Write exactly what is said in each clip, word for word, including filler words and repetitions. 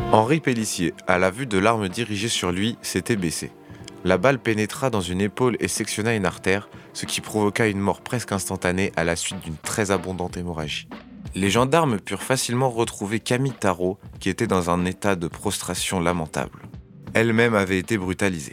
Henri Pélissier, à la vue de l'arme dirigée sur lui, s'était baissé. La balle pénétra dans une épaule et sectionna une artère, ce qui provoqua une mort presque instantanée à la suite d'une très abondante hémorragie. Les gendarmes purent facilement retrouver Camille Tarot, qui était dans un état de prostration lamentable. Elle-même avait été brutalisée.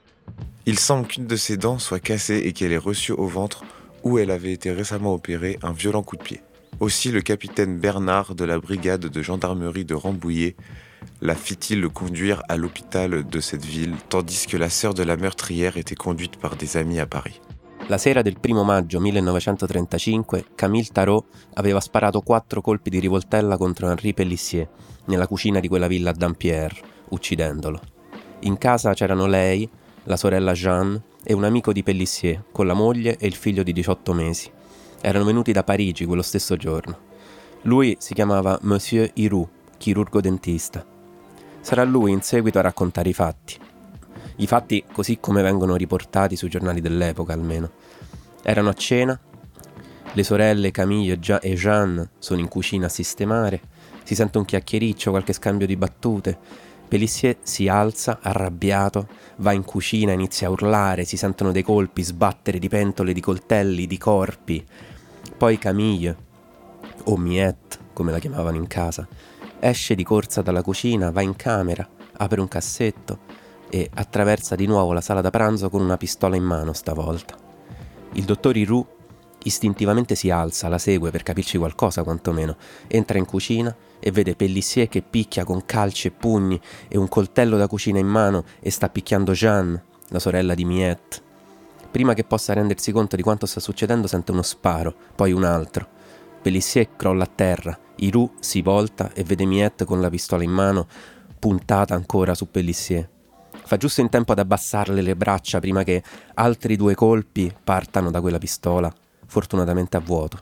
Il semble qu'une de ses dents soit cassée et qu'elle ait reçu au ventre, où elle avait été récemment opérée, un violent coup de pied. Aussi le capitaine Bernard de la brigade de gendarmerie de Rambouillet la fit-il conduire à l'hôpital de cette ville, tandis que la sœur de la meurtrière était conduite par des amis à Paris. La sera del primo maggio millenovecentotrentacinque, Camille Tarot aveva sparato quattro colpi di rivoltella contro Henri Pélissier nella cucina di quella villa a Dampierre, uccidendolo. In casa c'erano lei, la sorella Jeanne e un amico di Pélissier, con la moglie e il figlio di diciotto mesi. Erano venuti da Parigi quello stesso giorno. Lui si chiamava Monsieur Hiroux, chirurgo dentista. Sarà lui in seguito a raccontare i fatti. I fatti così come vengono riportati sui giornali dell'epoca, almeno. Erano a cena, le sorelle Camille e Jeanne sono in cucina a sistemare, si sente un chiacchiericcio, qualche scambio di battute. Pélissier si alza, arrabbiato, va in cucina, inizia a urlare, si sentono dei colpi, sbattere di pentole, di coltelli, di corpi. Poi Camille, o Miette, come la chiamavano in casa, esce di corsa dalla cucina, va in camera, apre un cassetto e attraversa di nuovo la sala da pranzo con una pistola in mano stavolta. Il dottor Hiroux istintivamente si alza, la segue per capirci qualcosa quantomeno, entra in cucina e vede Pélissier che picchia con calci e pugni e un coltello da cucina in mano e sta picchiando Jeanne, la sorella di Miette. Prima che possa rendersi conto di quanto sta succedendo sente uno sparo, poi un altro. Pélissier crolla a terra, Hiroux si volta e vede Miette con la pistola in mano, puntata ancora su Pélissier. Fa giusto in tempo ad abbassarle le braccia prima che altri due colpi partano da quella pistola, fortunatamente a vuoto.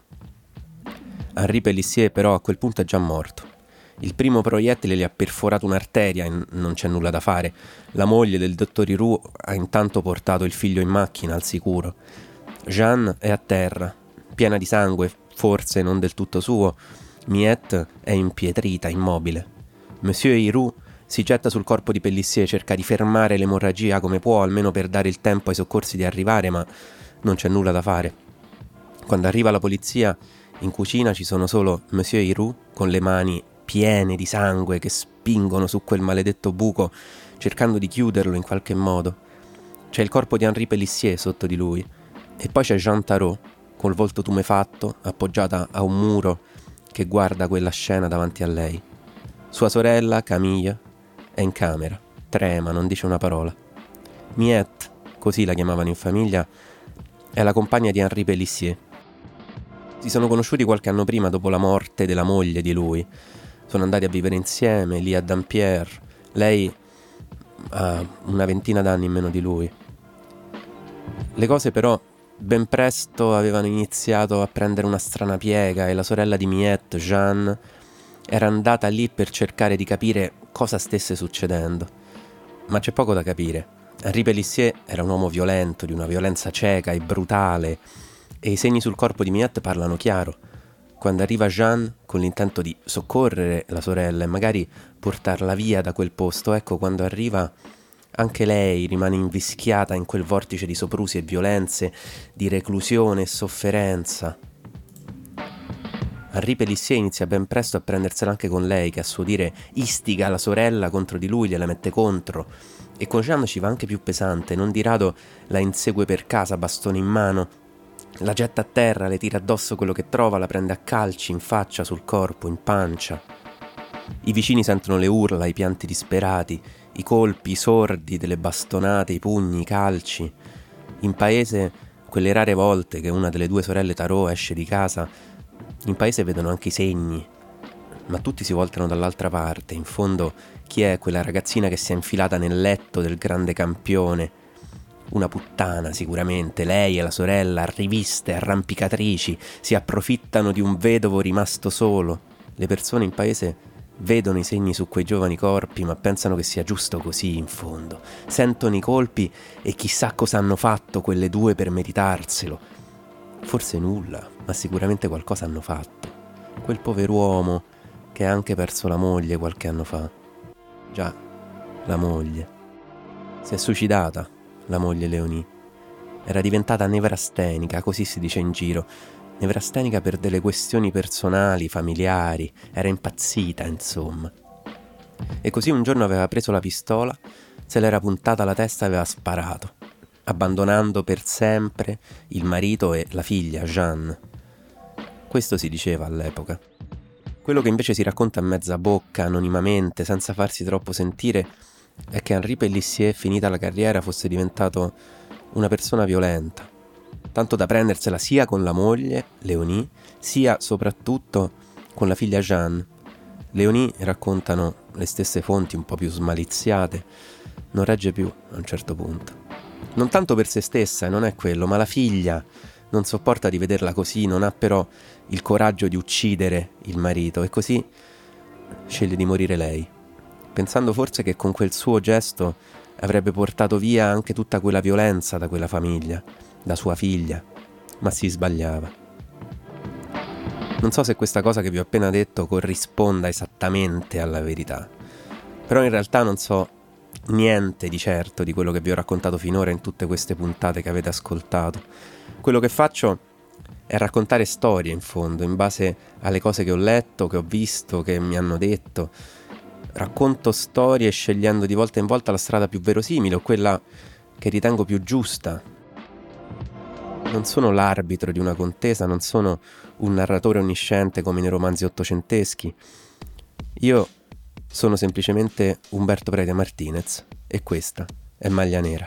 Henri Pélissier però a quel punto è già morto. Il primo proiettile gli ha perforato un'arteria e non c'è nulla da fare. La moglie del dottor Hiroux ha intanto portato il figlio in macchina al sicuro. Jeanne è a terra, piena di sangue, forse non del tutto suo. Miette è impietrita, immobile. Monsieur Hiroux si getta sul corpo di Pélissier, cerca di fermare l'emorragia come può, almeno per dare il tempo ai soccorsi di arrivare, ma non c'è nulla da fare. Quando arriva la polizia, in cucina ci sono solo Monsieur Hiroux con le mani piene di sangue che spingono su quel maledetto buco, cercando di chiuderlo in qualche modo. C'è il corpo di Henri Pélissier sotto di lui, e poi c'è Jeanne Tarot, col volto tumefatto, appoggiata a un muro, che guarda quella scena davanti a lei. Sua sorella, Camille, è in camera, trema, non dice una parola. Miette, così la chiamavano in famiglia, è la compagna di Henri Pélissier. Si sono conosciuti qualche anno prima, dopo la morte della moglie di lui. Sono andati a vivere insieme, lì a Dampierre. Lei ha una ventina d'anni in meno di lui. Le cose però ben presto avevano iniziato a prendere una strana piega e la sorella di Miette, Jeanne, era andata lì per cercare di capire cosa stesse succedendo. Ma c'è poco da capire. Henri Pélissier era un uomo violento, di una violenza cieca e brutale, e i segni sul corpo di Miette parlano chiaro. Quando arriva Jeanne con l'intento di soccorrere la sorella e magari portarla via da quel posto, ecco, quando arriva anche lei rimane invischiata in quel vortice di soprusi e violenze, di reclusione e sofferenza. Henri Pélissier inizia ben presto a prendersela anche con lei, che a suo dire istiga la sorella contro di lui, gliela mette contro, e con Jeanne ci va anche più pesante, non di rado la insegue per casa, bastone in mano, la getta a terra, le tira addosso quello che trova, la prende a calci in faccia, sul corpo, in pancia. I vicini sentono le urla, i pianti disperati, i colpi sordi delle bastonate, i pugni, i calci. In paese, quelle rare volte che una delle due sorelle Tarot esce di casa, in paese vedono anche i segni, ma tutti si voltano dall'altra parte. In fondo, chi è quella ragazzina che si è infilata nel letto del grande campione? Una puttana sicuramente, lei e la sorella, riviste, arrampicatrici, si approfittano di un vedovo rimasto solo. Le persone in paese vedono i segni su quei giovani corpi, ma pensano che sia giusto così in fondo. Sentono i colpi e chissà cosa hanno fatto quelle due per meritarselo. Forse nulla, ma sicuramente qualcosa hanno fatto. Quel pover'uomo che ha anche perso la moglie qualche anno fa. Già, la moglie. Si è suicidata, la moglie Léonie. Era diventata nevrastenica, così si dice in giro. Nevrastenica per delle questioni personali, familiari. Era impazzita, insomma. E così un giorno aveva preso la pistola, se l'era puntata alla testa e aveva sparato, abbandonando per sempre il marito e la figlia, Jeanne. Questo si diceva all'epoca. Quello che invece si racconta a mezza bocca, anonimamente, senza farsi troppo sentire, è che Henri Pélissier, finita la carriera, fosse diventato una persona violenta, tanto da prendersela sia con la moglie, Léonie, sia soprattutto con la figlia Jeanne. Léonie, raccontano le stesse fonti un po' più smaliziate, non regge più a un certo punto. Non tanto per se stessa, non è quello, ma la figlia non sopporta di vederla così, non ha però il coraggio di uccidere il marito e così sceglie di morire lei, pensando forse che con quel suo gesto avrebbe portato via anche tutta quella violenza da quella famiglia, da sua figlia, ma si sbagliava. Non so se questa cosa che vi ho appena detto corrisponda esattamente alla verità, però in realtà non so niente di certo di quello che vi ho raccontato finora in tutte queste puntate che avete ascoltato. Quello che faccio è raccontare storie, in fondo, in base alle cose che ho letto, che ho visto, che mi hanno detto. Racconto storie scegliendo di volta in volta la strada più verosimile o quella che ritengo più giusta. Non sono l'arbitro di una contesa, non sono un narratore onnisciente come nei romanzi ottocenteschi. Io sono semplicemente Umberto Prete Martinez e questa è Maglia Nera.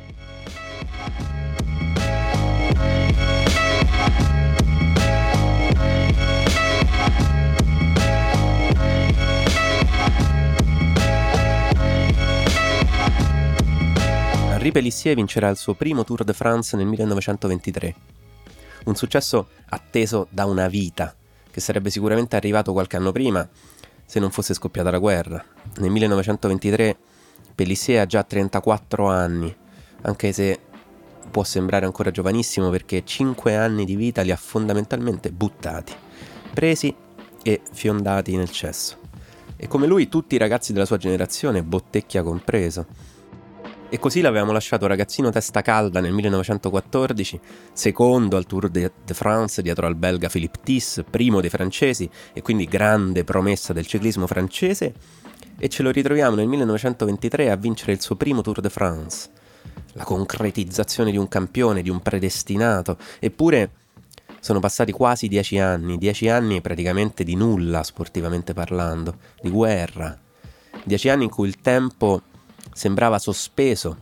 Henri Pélissier vincerà il suo primo Tour de France nel millenovecentoventitré. Un successo atteso da una vita, che sarebbe sicuramente arrivato qualche anno prima, se non fosse scoppiata la guerra. Nel millenovecentoventitré Pélissier ha già trentaquattro anni, anche se può sembrare ancora giovanissimo perché cinque anni di vita li ha fondamentalmente buttati, presi e fiondati nel cesso. E come lui tutti i ragazzi della sua generazione, Bottecchia compreso. E così l'avevamo lasciato ragazzino testa calda nel millenovecentoquattordici, secondo al Tour de France dietro al belga Philippe Thys, primo dei francesi e quindi grande promessa del ciclismo francese, e ce lo ritroviamo nel millenovecentoventitré a vincere il suo primo Tour de France. La concretizzazione di un campione, di un predestinato, eppure sono passati quasi dieci anni, dieci anni praticamente di nulla sportivamente parlando, di guerra, dieci anni in cui il tempo sembrava sospeso,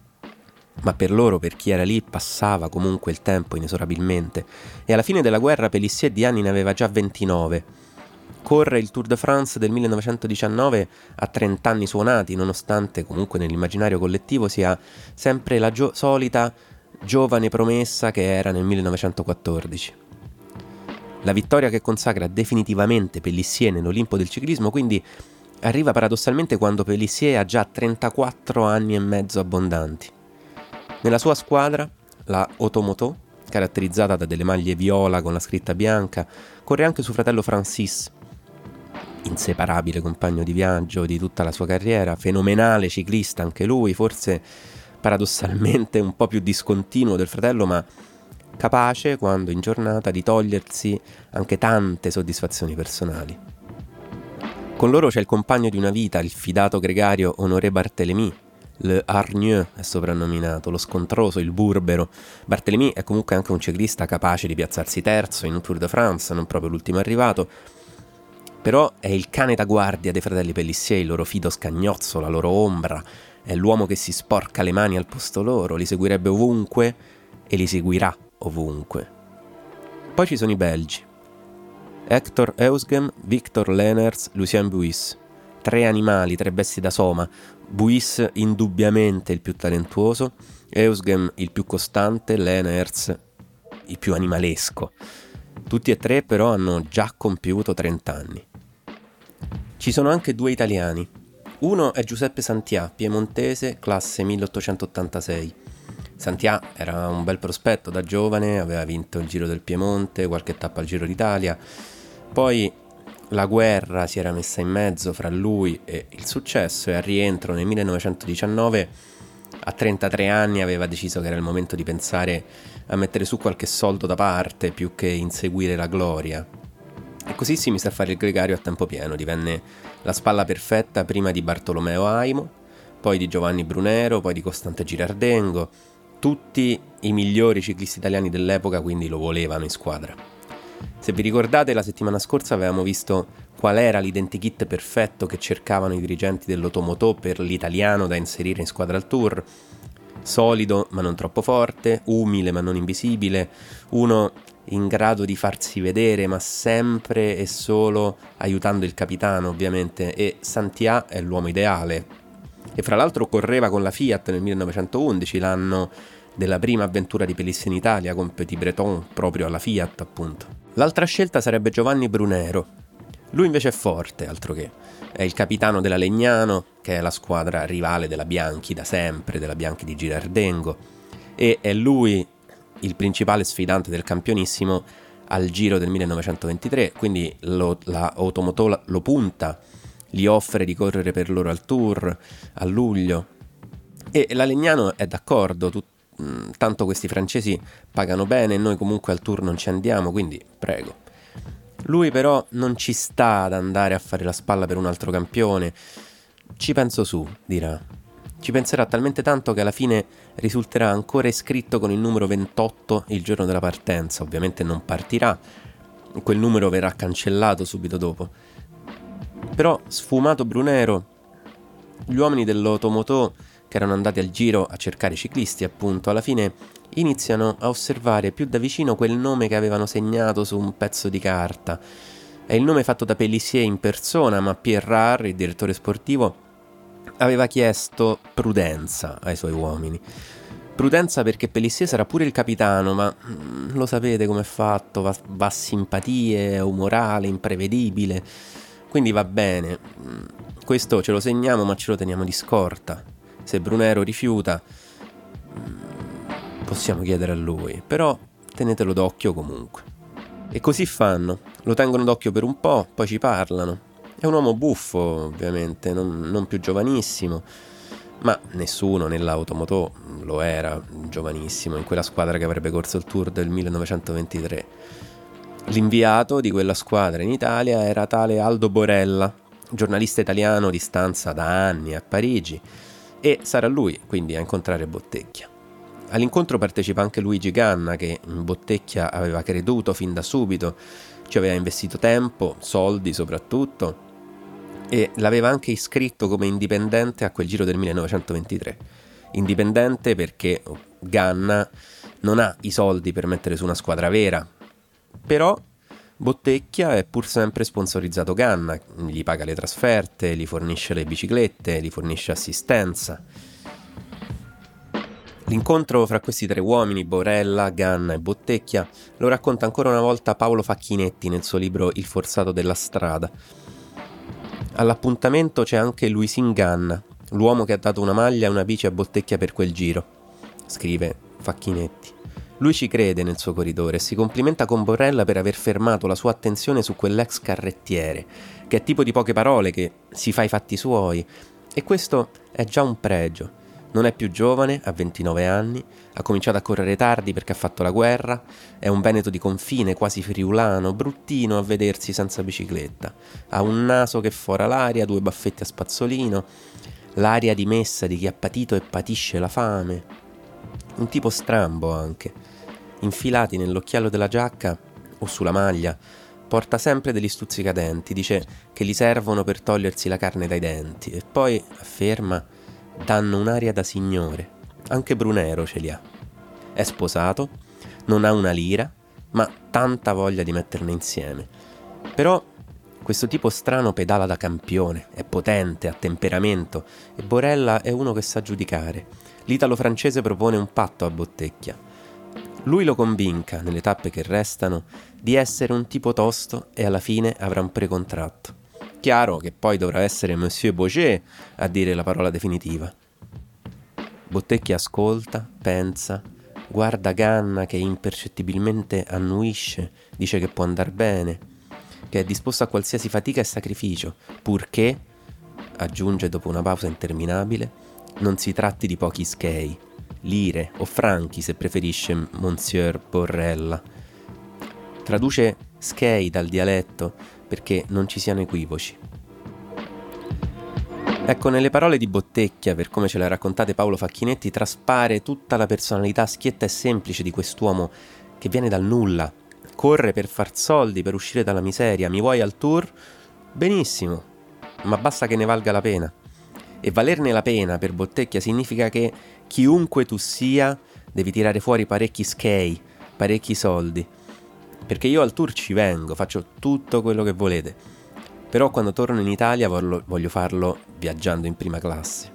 ma per loro, per chi era lì, passava comunque il tempo inesorabilmente. E alla fine della guerra Pélissier di anni ne aveva già ventinove. Corre il Tour de France del millenovecentodiciannove a trenta anni suonati, nonostante comunque nell'immaginario collettivo sia sempre la gio- solita giovane promessa che era nel millenovecentoquattordici. La vittoria che consacra definitivamente Pélissier nell'Olimpo del ciclismo, quindi, arriva paradossalmente quando Pélissier ha già trentaquattro anni e mezzo abbondanti. Nella sua squadra, la Automoto, caratterizzata da delle maglie viola con la scritta bianca, corre anche suo fratello Francis, inseparabile compagno di viaggio di tutta la sua carriera, fenomenale ciclista anche lui, forse paradossalmente un po' più discontinuo del fratello, ma capace, quando in giornata, di togliersi anche tante soddisfazioni personali. Con loro c'è il compagno di una vita, il fidato gregario Honoré Barthélemy, le Hargneux è soprannominato, lo scontroso, il burbero. Barthélemy è comunque anche un ciclista capace di piazzarsi terzo in un Tour de France, non proprio l'ultimo arrivato, però è il cane da guardia dei fratelli Pélissier, il loro fido scagnozzo, la loro ombra, è l'uomo che si sporca le mani al posto loro, li seguirebbe ovunque e li seguirà ovunque. Poi ci sono i belgi. Hector Eusgem, Victor Lehnertz, Lucien Buis. Tre animali, tre bestie da soma. Buis indubbiamente il più talentuoso, Eusgem il più costante, Lehnertz il più animalesco. Tutti e tre però hanno già compiuto trenta anni. Ci sono anche due italiani. Uno è Giuseppe Santià, piemontese, classe milleottocentottantasei. Santià era un bel prospetto da giovane, aveva vinto il Giro del Piemonte, qualche tappa al Giro d'Italia. Poi La guerra si era messa in mezzo fra lui e il successo, e al rientro nel millenovecentodiciannove, a trentatré anni, aveva deciso che era il momento di pensare a mettere su qualche soldo da parte più che inseguire la gloria. E così si mise a fare il gregario a tempo pieno, divenne la spalla perfetta prima di Bartolomeo Aimo, poi di Giovanni Brunero, poi di Costante Girardengo. Tutti i migliori ciclisti italiani dell'epoca quindi lo volevano in squadra. Se vi ricordate, la settimana scorsa avevamo visto qual era l'identikit perfetto che cercavano i dirigenti dell'Automotò per l'italiano da inserire in squadra al Tour. Solido ma non troppo forte, umile ma non invisibile, uno in grado di farsi vedere ma sempre e solo aiutando il capitano, ovviamente, e Santià è l'uomo ideale. E fra l'altro correva con la Fiat nel millenovecentoundici, l'anno della prima avventura di Pellissier in Italia con Petit Breton, proprio alla Fiat, appunto. L'altra scelta sarebbe Giovanni Brunero. Lui invece è forte, altro che. È il capitano della Legnano, che è la squadra rivale della Bianchi da sempre, della Bianchi di Girardengo, e è lui il principale sfidante del campionissimo al Giro del millenovecentoventitré, quindi lo, la Automotò lo punta, gli offre di correre per loro al Tour a luglio, e la Legnano è d'accordo, tut- tanto questi francesi pagano bene e noi comunque al Tour non ci andiamo, quindi prego. Lui però non ci sta ad andare a fare la spalla per un altro campione. Ci penso su, dirà. Ci penserà talmente tanto che alla fine risulterà ancora iscritto con il numero ventotto il giorno della partenza. Ovviamente non partirà, quel numero verrà cancellato subito dopo. Però, sfumato Brunero, gli uomini dell'Automotò che erano andati al Giro a cercare ciclisti, appunto, alla fine iniziano a osservare più da vicino quel nome che avevano segnato su un pezzo di carta. È il nome fatto da Pellissier in persona, ma Pierre Rare, il direttore sportivo, aveva chiesto prudenza ai suoi uomini. Prudenza perché Pellissier sarà pure il capitano, ma mm, lo sapete com'è fatto, va, va a simpatie, è umorale, imprevedibile, quindi va bene. Questo ce lo segniamo, ma ce lo teniamo di scorta. Se Brunero rifiuta, possiamo chiedere a lui, però tenetelo d'occhio comunque. E così fanno, lo tengono d'occhio per un po', poi ci parlano. È un uomo buffo, ovviamente, non, non più giovanissimo, ma nessuno nell'Automotò lo era giovanissimo in quella squadra che avrebbe corso il Tour del millenovecentoventitré. L'inviato di quella squadra in Italia era tale Aldo Borella, giornalista italiano di stanza da anni a Parigi, e sarà lui quindi a incontrare Bottecchia. All'incontro partecipa anche Luigi Ganna, che in Bottecchia aveva creduto fin da subito, ci aveva investito tempo, soldi soprattutto, e l'aveva anche iscritto come indipendente a quel Giro del millenovecentoventitré. Indipendente perché Ganna non ha i soldi per mettere su una squadra vera, però Bottecchia è pur sempre sponsorizzato Ganna, gli paga le trasferte, gli fornisce le biciclette, gli fornisce assistenza. L'incontro fra questi tre uomini, Borella, Ganna e Bottecchia, lo racconta ancora una volta Paolo Facchinetti nel suo libro Il forzato della strada. All'appuntamento c'è anche Luisin Ganna, l'uomo che ha dato una maglia e una bici a Bottecchia per quel giro, scrive Facchinetti. Lui ci crede nel suo corridore e si complimenta con Borella per aver fermato la sua attenzione su quell'ex carrettiere, che è tipo di poche parole, che si fa i fatti suoi, e questo è già un pregio. Non è più giovane, ha ventinove anni, ha cominciato a correre tardi perché ha fatto la guerra, è un veneto di confine, quasi friulano, bruttino a vedersi senza bicicletta. Ha un naso che fora l'aria, due baffetti a spazzolino, l'aria dimessa di chi ha patito e patisce la fame. Un tipo strambo anche. Infilati nell'occhiello della giacca o sulla maglia, porta sempre degli stuzzicadenti, dice che gli servono per togliersi la carne dai denti e poi afferma: danno un'aria da signore. Anche Brunero ce li ha. È sposato, non ha una lira, ma tanta voglia di metterne insieme. Però questo tipo strano pedala da campione, è potente, ha temperamento, e Borella è uno che sa giudicare. L'italo-francese propone un patto a Bottecchia. Lui lo convinca, nelle tappe che restano, di essere un tipo tosto e alla fine avrà un precontratto. Chiaro che poi dovrà essere Monsieur Boget a dire la parola definitiva. Bottecchia ascolta, pensa, guarda Ganna che impercettibilmente annuisce, dice che può andar bene, che è disposto a qualsiasi fatica e sacrificio, purché, aggiunge dopo una pausa interminabile, non si tratti di pochi schei, lire o franchi se preferisce Monsieur Borrella. Traduce schei dal dialetto perché non ci siano equivoci. Ecco, nelle parole di Bottecchia, per come ce le ha raccontate Paolo Facchinetti, traspare tutta la personalità schietta e semplice di quest'uomo che viene dal nulla, corre per far soldi, per uscire dalla miseria. Mi vuoi al tour? Benissimo, ma basta che ne valga la pena. E valerne la pena per Bottecchia significa che chiunque tu sia devi tirare fuori parecchi schei, parecchi soldi. Perché io al tour ci vengo, faccio tutto quello che volete. Però quando torno in Italia voglio, voglio farlo viaggiando in prima classe.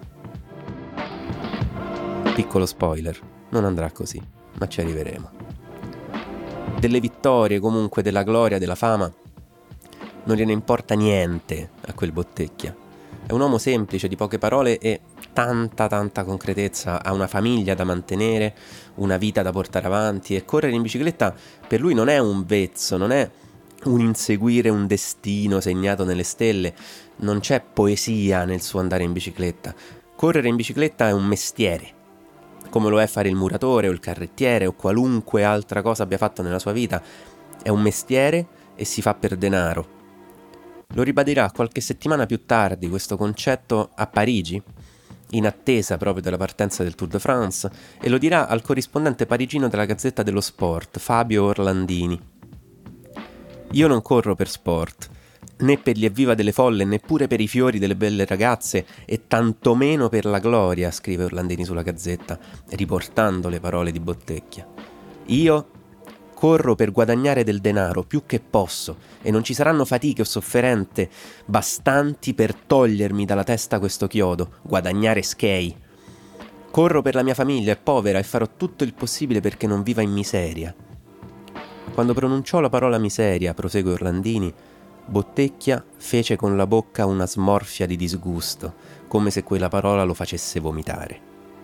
Piccolo spoiler, non andrà così, ma ci arriveremo. Delle vittorie, comunque, della gloria, della fama, non gliene importa niente a quel Bottecchia. È un uomo semplice, di poche parole e tanta tanta concretezza. Ha una famiglia da mantenere, una vita da portare avanti, e correre in bicicletta per lui non è un vezzo, non è un inseguire un destino segnato nelle stelle. Non c'è poesia nel suo andare in bicicletta. Correre in bicicletta è un mestiere, come lo è fare il muratore o il carrettiere o qualunque altra cosa abbia fatto nella sua vita. È un mestiere e si fa per denaro. Lo ribadirà qualche settimana più tardi questo concetto a Parigi, in attesa proprio della partenza del Tour de France, e lo dirà al corrispondente parigino della Gazzetta dello Sport, Fabio Orlandini. Io non corro per sport, né per gli evviva delle folle, neppure per i fiori delle belle ragazze, e tantomeno per la gloria, scrive Orlandini sulla Gazzetta, riportando le parole di Bottecchia. Io corro per guadagnare del denaro più che posso, e non ci saranno fatiche o sofferenze bastanti per togliermi dalla testa questo chiodo, guadagnare schei. Corro per la mia famiglia, è povera, e farò tutto il possibile perché non viva in miseria. Quando pronunciò la parola miseria, prosegue Orlandini, Bottecchia fece con la bocca una smorfia di disgusto, come se quella parola lo facesse vomitare.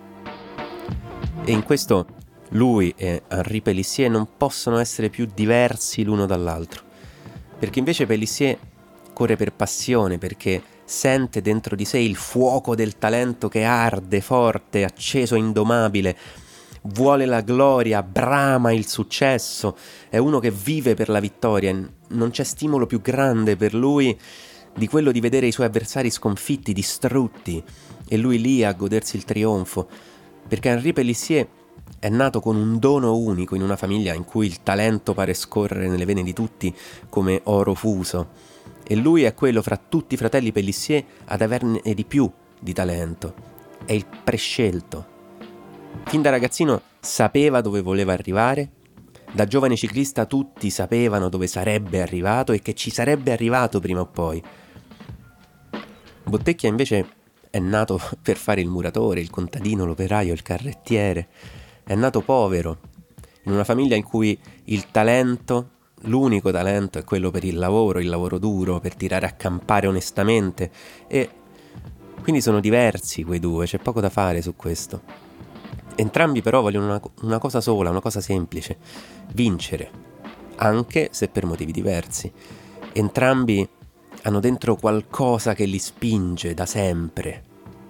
E in questo lui e Henri Pélissier non possono essere più diversi l'uno dall'altro, perché invece Pélissier corre per passione, perché sente dentro di sé il fuoco del talento che arde forte, acceso, indomabile. Vuole la gloria, brama il successo, è uno che vive per la vittoria. Non c'è stimolo più grande per lui di quello di vedere i suoi avversari sconfitti, distrutti, e lui lì a godersi il trionfo, perché Henri Pélissier è nato con un dono unico in una famiglia in cui il talento pare scorrere nelle vene di tutti come oro fuso, e lui è quello fra tutti i fratelli Pélissier ad averne di più di talento. È il prescelto. Fin da ragazzino sapeva dove voleva arrivare, da giovane ciclista tutti sapevano dove sarebbe arrivato e che ci sarebbe arrivato prima o poi. Bottecchia invece è nato per fare il muratore, il contadino, l'operaio, il carrettiere. È nato povero, in una famiglia in cui il talento, l'unico talento, è quello per il lavoro, il lavoro duro, per tirare a campare onestamente, e quindi sono diversi quei due, c'è poco da fare su questo. Entrambi però vogliono una, una cosa sola, una cosa semplice: vincere, anche se per motivi diversi. Entrambi hanno dentro qualcosa che li spinge da sempre.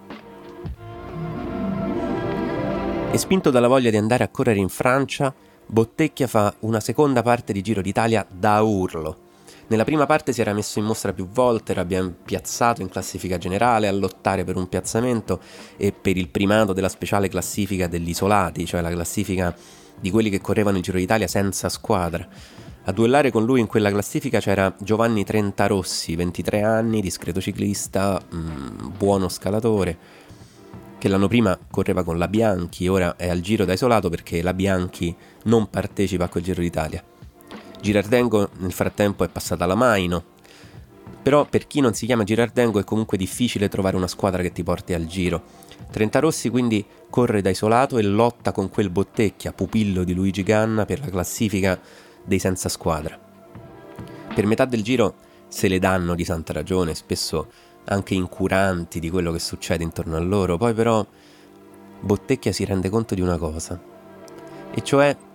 E spinto dalla voglia di andare a correre in Francia, Bottecchia fa una seconda parte di Giro d'Italia da urlo. Nella prima parte si era messo in mostra più volte, era ben piazzato in classifica generale, a lottare per un piazzamento e per il primato della speciale classifica degli isolati, cioè la classifica di quelli che correvano il Giro d'Italia senza squadra. A duellare con lui in quella classifica c'era Giovanni Trentarossi, ventitré anni, discreto ciclista, mh, buono scalatore, che l'anno prima correva con la Bianchi, ora è al Giro da isolato perché la Bianchi non partecipa a quel Giro d'Italia. Girardengo nel frattempo è passata alla Maino, però per chi non si chiama Girardengo è comunque difficile trovare una squadra che ti porti al Giro. Trentarossi quindi corre da isolato e lotta con quel Bottecchia, pupillo di Luigi Ganna, per la classifica dei senza squadra. Per metà del Giro se le danno di santa ragione, spesso anche incuranti di quello che succede intorno a loro. Poi però Bottecchia si rende conto di una cosa, e cioè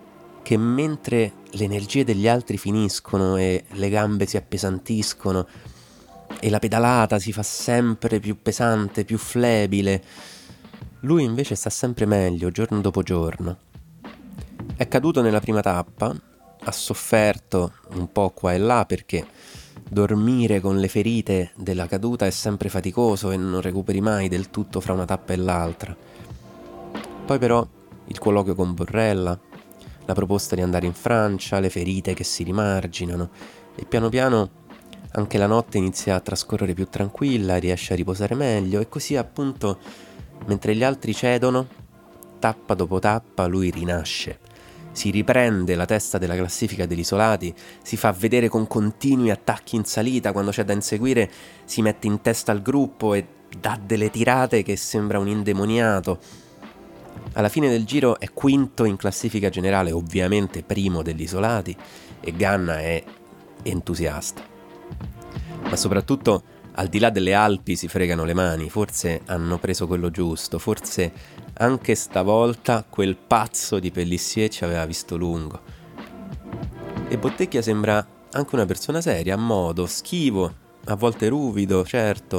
che mentre le energie degli altri finiscono e le gambe si appesantiscono e la pedalata si fa sempre più pesante, più flebile, lui invece sta sempre meglio, giorno dopo giorno. È caduto nella prima tappa, ha sofferto un po' qua e là perché dormire con le ferite della caduta è sempre faticoso e non recuperi mai del tutto fra una tappa e l'altra. Poi però il colloquio con Borrella, la proposta di andare in Francia, le ferite che si rimarginano e piano piano anche la notte inizia a trascorrere più tranquilla, riesce a riposare meglio e così appunto mentre gli altri cedono, tappa dopo tappa lui rinasce. Si riprende la testa della classifica degli isolati, si fa vedere con continui attacchi in salita, quando c'è da inseguire si mette in testa al gruppo e dà delle tirate che sembra un indemoniato. Alla fine del giro è quinto in classifica generale, ovviamente primo degli isolati, e Ganna è entusiasta. Ma soprattutto, al di là delle Alpi si fregano le mani, forse hanno preso quello giusto, forse anche stavolta quel pazzo di Pélissier ci aveva visto lungo. E Bottecchia sembra anche una persona seria, a modo, schivo, a volte ruvido, certo,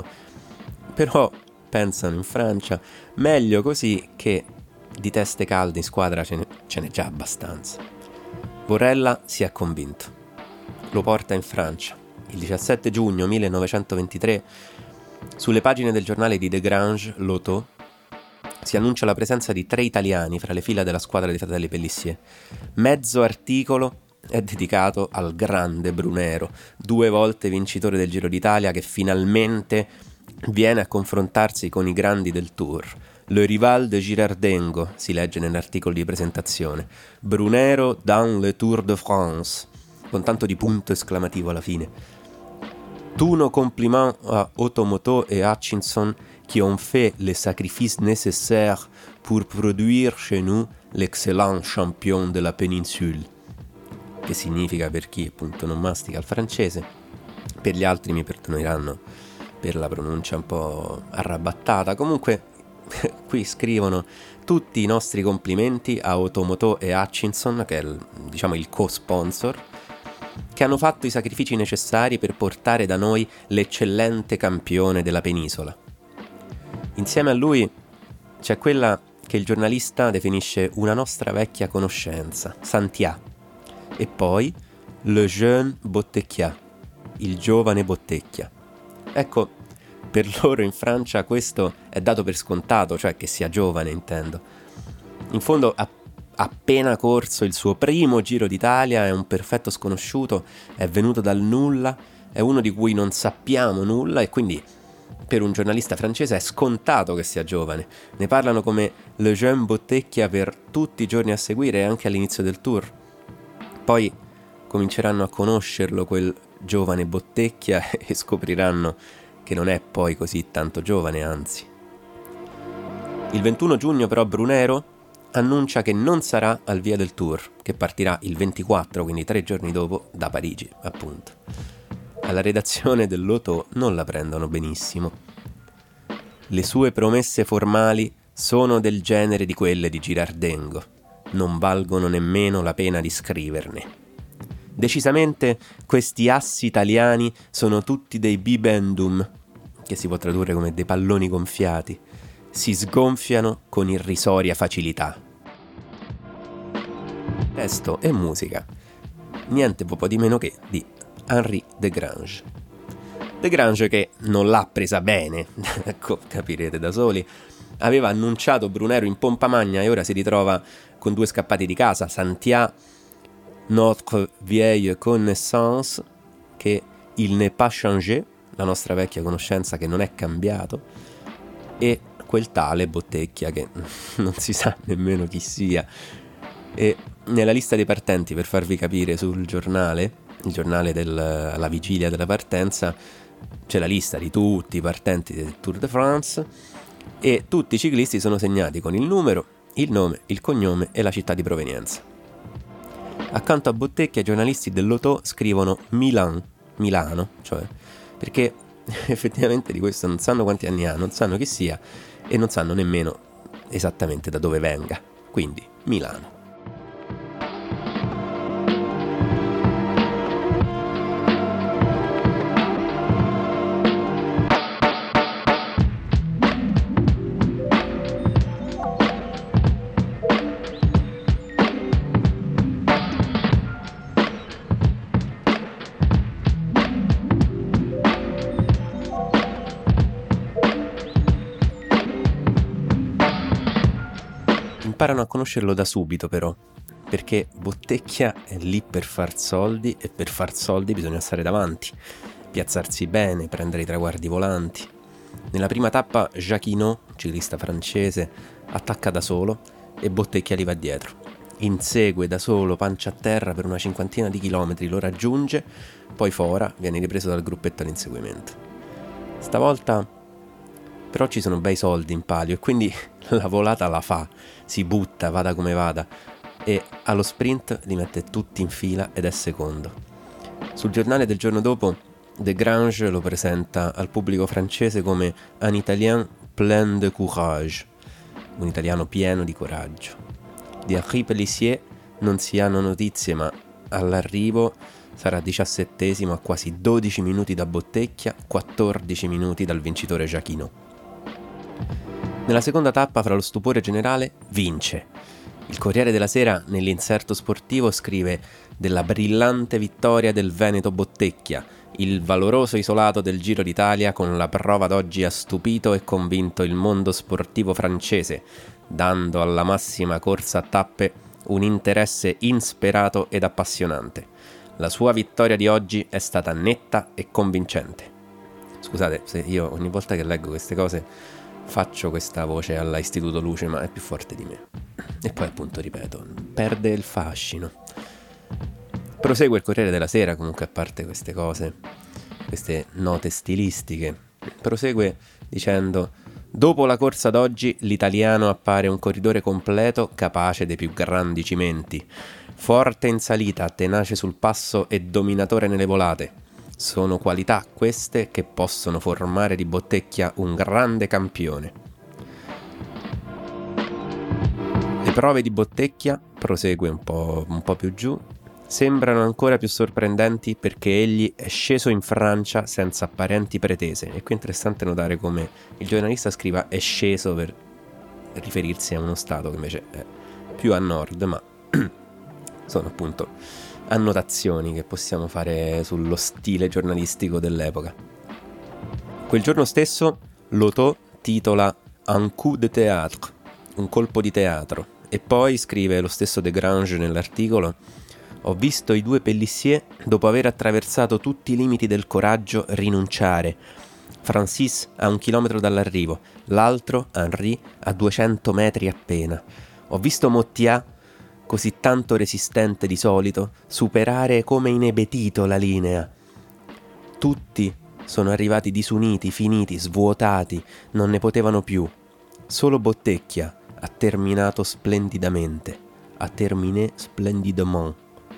però, pensano in Francia, meglio così che di teste calde in squadra ce, ne, ce n'è già abbastanza. Borrella si è convinto, lo porta in Francia. Il diciassette giugno millenovecentoventitré, sulle pagine del giornale di Desgranges, Lotto, si annuncia la presenza di tre italiani fra le fila della squadra dei fratelli Pélissier. Mezzo articolo è dedicato al grande Brunero, due volte vincitore del Giro d'Italia, che finalmente viene a confrontarsi con i grandi del Tour. Le rival de Girardengo, si legge nell'articolo di presentazione. Brunero dans le Tour de France, con tanto di punto esclamativo alla fine. Tous nos compliments à Automoto et Hutchinson qui ont fait les sacrifices nécessaires pour produire chez nous l'excellent champion de la péninsule. Che significa, per chi appunto non mastica il francese, per gli altri mi perdoneranno per la pronuncia un po' arrabattata. Comunque qui scrivono tutti i nostri complimenti a Automoto e Hutchinson, che è il, diciamo il co-sponsor, che hanno fatto i sacrifici necessari per portare da noi l'eccellente campione della penisola. Insieme a lui c'è quella che il giornalista definisce una nostra vecchia conoscenza, Santia, e poi le jeune Bottecchia, il giovane Bottecchia. Ecco, per loro in Francia questo è dato per scontato, cioè che sia giovane, intendo. In fondo ha appena corso il suo primo Giro d'Italia, è un perfetto sconosciuto, è venuto dal nulla, è uno di cui non sappiamo nulla e quindi per un giornalista francese è scontato che sia giovane. Ne parlano come le jeune Bottecchia per tutti i giorni a seguire e anche all'inizio del tour. Poi cominceranno a conoscerlo quel giovane Bottecchia e scopriranno che non è poi così tanto giovane, anzi. Il ventuno giugno però Brunero annuncia che non sarà al via del tour, che partirà il ventiquattro, quindi tre giorni dopo, da Parigi, appunto. Alla redazione del Lotto non la prendono benissimo. Le sue promesse formali sono del genere di quelle di Girardengo, non valgono nemmeno la pena di scriverne. Decisamente questi assi italiani sono tutti dei bibendum, che si può tradurre come dei palloni gonfiati, si sgonfiano con irrisoria facilità. Testo e musica, niente po' di meno che di Henri Desgranges. Desgranges, che non l'ha presa bene, ecco, capirete da soli, aveva annunciato Brunero in pompa magna e ora si ritrova con due scappati di casa, Santia, notre vieille connaissance, che il n'est pas changé, la nostra vecchia conoscenza che non è cambiato, e quel tale Bottecchia che non si sa nemmeno chi sia. E nella lista dei partenti, per farvi capire, sul giornale, il giornale della vigilia della partenza, c'è la lista di tutti i partenti del Tour de France e tutti i ciclisti sono segnati con il numero, il nome, il cognome e la città di provenienza. Accanto a Bottecchia i giornalisti del Lotto scrivono Milan, Milano, cioè, perché effettivamente di questo non sanno quanti anni ha, non sanno chi sia e non sanno nemmeno esattamente da dove venga, quindi Milano. imparano a conoscerlo da subito però, perché Bottecchia è lì per far soldi e per far soldi bisogna stare davanti, piazzarsi bene, prendere i traguardi volanti. Nella prima tappa Jacquinot, ciclista francese, attacca da solo e Bottecchia gli va dietro. Insegue da solo, pancia a terra per una cinquantina di chilometri, lo raggiunge, poi fora, viene ripreso dal gruppetto all'inseguimento. Stavolta però ci sono bei soldi in palio e quindi la volata la fa, si butta, vada come vada, e allo sprint li mette tutti in fila ed è secondo. Sul giornale del giorno dopo Desgrange lo presenta al pubblico francese come un italien plein de courage, un italiano pieno di coraggio. Di Henri Pélissier non si hanno notizie, ma all'arrivo sarà diciassettesimo a quasi dodici minuti da Bottecchia, quattordici minuti dal vincitore Jacquinot. Nella seconda tappa, fra lo stupore generale, vince. Il Corriere della Sera, nell'inserto sportivo, scrive della brillante vittoria del Veneto Bottecchia, il valoroso isolato del Giro d'Italia con la prova d'oggi ha stupito e convinto il mondo sportivo francese, dando alla massima corsa a tappe un interesse insperato ed appassionante. La sua vittoria di oggi è stata netta e convincente. Scusate se io ogni volta che leggo queste cose faccio questa voce alla Istituto Luce, ma è più forte di me. E poi appunto, ripeto, perde il fascino. Prosegue il Corriere della Sera, comunque, a parte queste cose, queste note stilistiche, prosegue dicendo: dopo la corsa d'oggi l'italiano appare un corridore completo, capace dei più grandi cimenti, forte in salita, tenace sul passo e dominatore nelle volate. Sono qualità queste che possono formare di Bottecchia un grande campione. Le prove di Bottecchia, prosegue un po', un po' più giù, sembrano ancora più sorprendenti perché egli è sceso in Francia senza apparenti pretese. E qui è interessante notare come il giornalista scriva è sceso per riferirsi a uno stato che invece è più a nord, ma sono appunto annotazioni che possiamo fare sullo stile giornalistico dell'epoca. Quel giorno stesso Lotto titola Un coup de théâtre, un colpo di teatro, e poi scrive lo stesso Desgrange nell'articolo: ho visto i due Pélissier, dopo aver attraversato tutti i limiti del coraggio, rinunciare. Francis a un chilometro dall'arrivo, l'altro, Henri, a duecento metri appena. Ho visto Mottiat, così tanto resistente di solito, superare come inebetito la linea. Tutti sono arrivati disuniti, finiti, svuotati, non ne potevano più. Solo Bottecchia ha terminato splendidamente, ha terminé splendidement.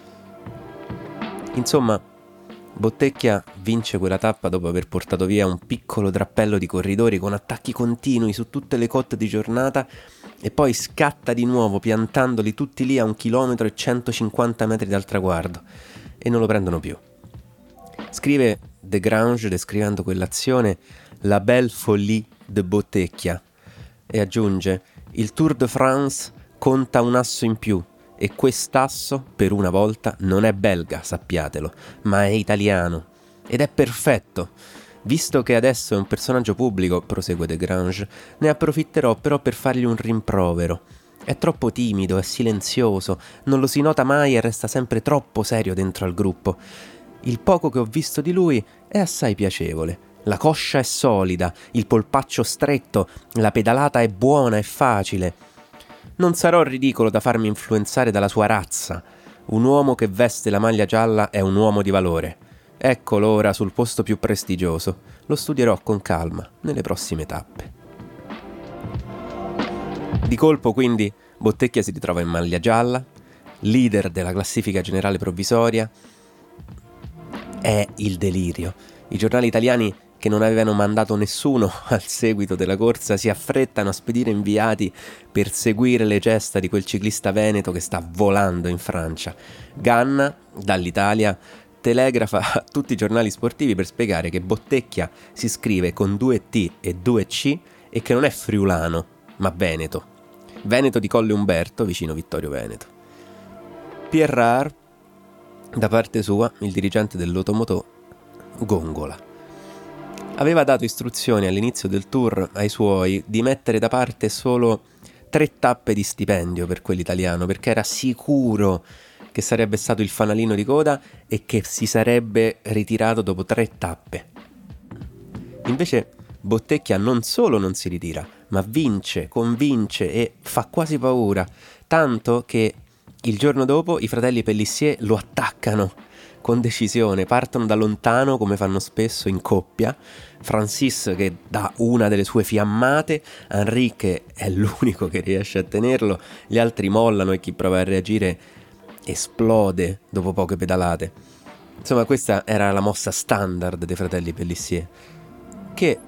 Insomma, Bottecchia vince quella tappa dopo aver portato via un piccolo drappello di corridori con attacchi continui su tutte le cotte di giornata e poi scatta di nuovo piantandoli tutti lì a un chilometro e centocinquanta metri dal traguardo e non lo prendono più. Scrive Desgrange descrivendo quell'azione la belle folie de Bottecchia e aggiunge: il Tour de France conta un asso in più e quest'asso per una volta non è belga, sappiatelo, ma è italiano ed è perfetto. Visto che adesso è un personaggio pubblico, prosegue Desgrange, ne approfitterò però per fargli un rimprovero. È troppo timido, è silenzioso, non lo si nota mai e resta sempre troppo serio dentro al gruppo. Il poco che ho visto di lui è assai piacevole. La coscia è solida, il polpaccio stretto, la pedalata è buona e facile. Non sarò ridicolo da farmi influenzare dalla sua razza. Un uomo che veste la maglia gialla è un uomo di valore. Eccolo ora sul posto più prestigioso. Lo studierò con calma nelle prossime tappe. Di colpo, quindi, Bottecchia si ritrova in maglia gialla, leader della classifica generale provvisoria. È il delirio. I giornali italiani, che non avevano mandato nessuno al seguito della corsa, si affrettano a spedire inviati per seguire le gesta di quel ciclista veneto che sta volando in Francia. Ganna, dall'Italia, telegrafa a tutti i giornali sportivi per spiegare che Bottecchia si scrive con due T e due C e che non è friulano, ma veneto. Veneto di Colle Umberto, vicino Vittorio Veneto. Pierre Rare, da parte sua, il dirigente dell'Automoto, gongola. Aveva dato istruzioni all'inizio del tour ai suoi di mettere da parte solo tre tappe di stipendio per quell'italiano, perché era sicuro che sarebbe stato il fanalino di coda e che si sarebbe ritirato dopo tre tappe. Invece Bottecchia non solo non si ritira, ma vince, convince e fa quasi paura, tanto che il giorno dopo i fratelli Pélissier lo attaccano con decisione, partono da lontano come fanno spesso in coppia. Francis che dà una delle sue fiammate, Enrique è l'unico che riesce a tenerlo, gli altri mollano e chi prova a reagire esplode dopo poche pedalate. Insomma, questa era la mossa standard dei fratelli Pélissier, che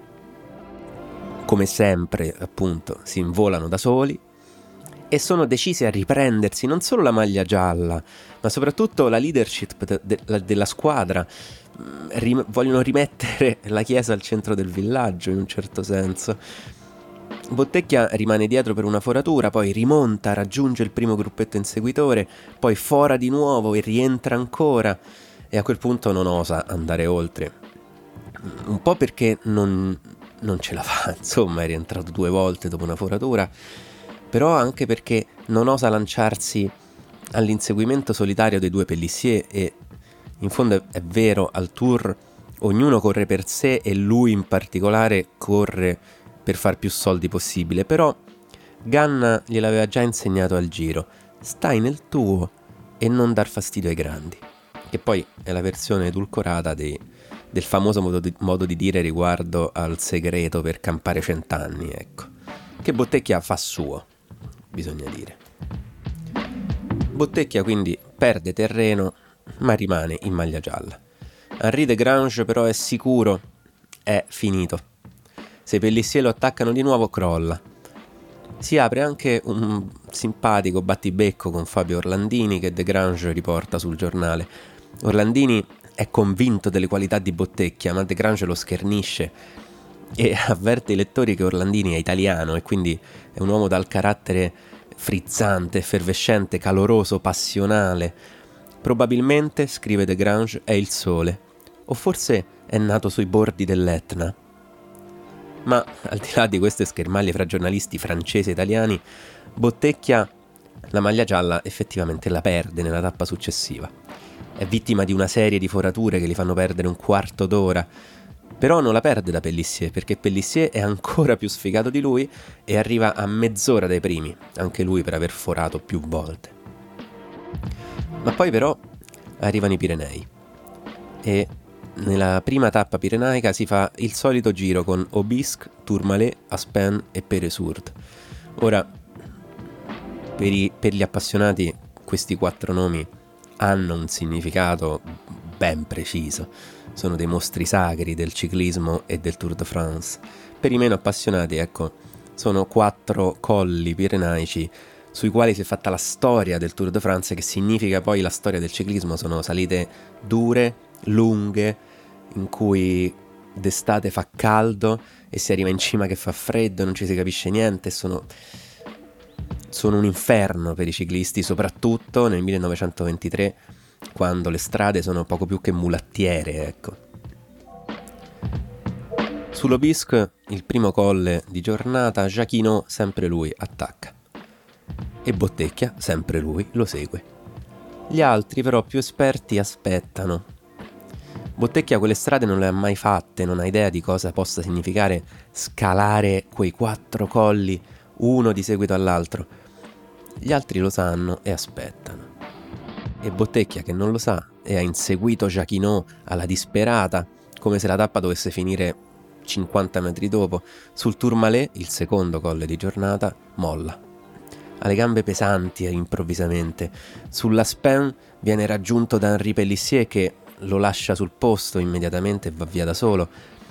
come sempre appunto si involano da soli e sono decisi a riprendersi non solo la maglia gialla, ma soprattutto la leadership de- de- della squadra. Rim- vogliono rimettere la chiesa al centro del villaggio in un certo senso. Bottecchia rimane dietro per una foratura, poi rimonta, raggiunge il primo gruppetto inseguitore, poi fora di nuovo e rientra ancora, e a quel punto non osa andare oltre. Un po' perché non, non ce la fa, insomma, è rientrato due volte dopo una foratura, però anche perché non osa lanciarsi all'inseguimento solitario dei due Pélissier. E in fondo è vero, al Tour ognuno corre per sé e lui in particolare corre per far più soldi possibile, però Ganna gliel'aveva già insegnato al Giro: stai nel tuo e non dar fastidio ai grandi, che poi è la versione edulcorata dei, del famoso modo di, modo di dire riguardo al segreto per campare cent'anni, ecco, che Bottecchia fa suo, bisogna dire. Bottecchia quindi perde terreno ma rimane in maglia gialla. Henri Desgranges però è sicuro, è finito. Se i Pélissier lo attaccano di nuovo crolla. Si apre anche un simpatico battibecco con Fabio Orlandini che Desgranges riporta sul giornale. Orlandini è convinto delle qualità di Bottecchia, ma Desgranges lo schernisce e avverte i lettori che Orlandini è italiano e quindi è un uomo dal carattere frizzante, effervescente, caloroso, passionale. Probabilmente, scrive Desgranges, è il sole, o forse è nato sui bordi dell'Etna. Ma al di là di queste schermaglie fra giornalisti francesi e italiani, Bottecchia la maglia gialla effettivamente la perde nella tappa successiva. È vittima di una serie di forature che gli fanno perdere un quarto d'ora, però non la perde da Pélissier, perché Pélissier è ancora più sfigato di lui e arriva a mezz'ora dai primi, anche lui per aver forato più volte. Ma poi però arrivano i Pirenei e nella prima tappa pirenaica si fa il solito giro con Aubisque, Tourmalet, Aspen e Peresourde. Ora, per, i, per gli appassionati questi quattro nomi hanno un significato ben preciso, sono dei mostri sacri del ciclismo e del Tour de France. Per i meno appassionati, ecco, sono quattro colli pirenaici sui quali si è fatta la storia del Tour de France, che significa poi la storia del ciclismo. Sono salite dure, lunghe, in cui d'estate fa caldo e si arriva in cima che fa freddo e non ci si capisce niente. Sono, sono un inferno per i ciclisti, soprattutto nel millenovecentoventitré, quando le strade sono poco più che mulattiere, ecco. Sull'Aubisque, il primo colle di giornata, Jacquinot, sempre lui, attacca. E Bottecchia, sempre lui, lo segue. Gli altri però più esperti aspettano. Bottecchia quelle strade non le ha mai fatte, non ha idea di cosa possa significare scalare quei quattro colli, uno di seguito all'altro. Gli altri lo sanno e aspettano. E Bottecchia, che non lo sa e ha inseguito Jacquinot alla disperata, come se la tappa dovesse finire cinquanta metri dopo, sul Tourmalet, il secondo colle di giornata, molla. Ha le gambe pesanti improvvisamente. Sull'Aspen viene raggiunto da Henri Pélissier che lo lascia sul posto immediatamente e va via da solo.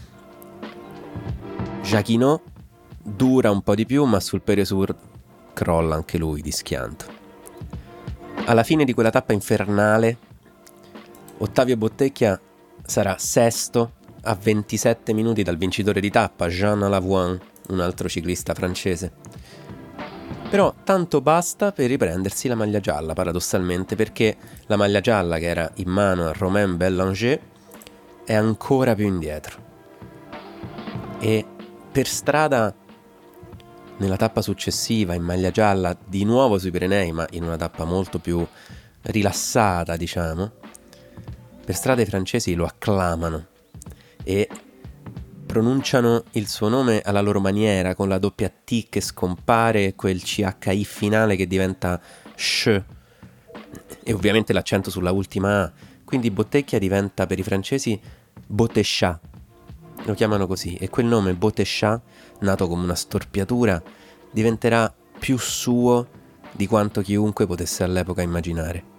Jacquinot dura un po' di più, ma sul Peresourde crolla anche lui di schianto. Alla fine di quella tappa infernale, Ottavio Bottecchia sarà sesto a ventisette minuti dal vincitore di tappa, Jean Lavoine, un altro ciclista francese. Però tanto basta per riprendersi la maglia gialla, paradossalmente, perché la maglia gialla che era in mano a Romain Bellanger è ancora più indietro. E per strada nella tappa successiva in maglia gialla, di nuovo sui Pirenei, ma in una tappa molto più rilassata, diciamo, per strada i francesi lo acclamano e pronunciano il suo nome alla loro maniera, con la doppia T che scompare e quel C H I finale che diventa SH, e ovviamente l'accento sulla ultima A. Quindi Bottecchia diventa per i francesi Bottechat, lo chiamano così, e quel nome Bottechat, nato come una storpiatura, diventerà più suo di quanto chiunque potesse all'epoca immaginare.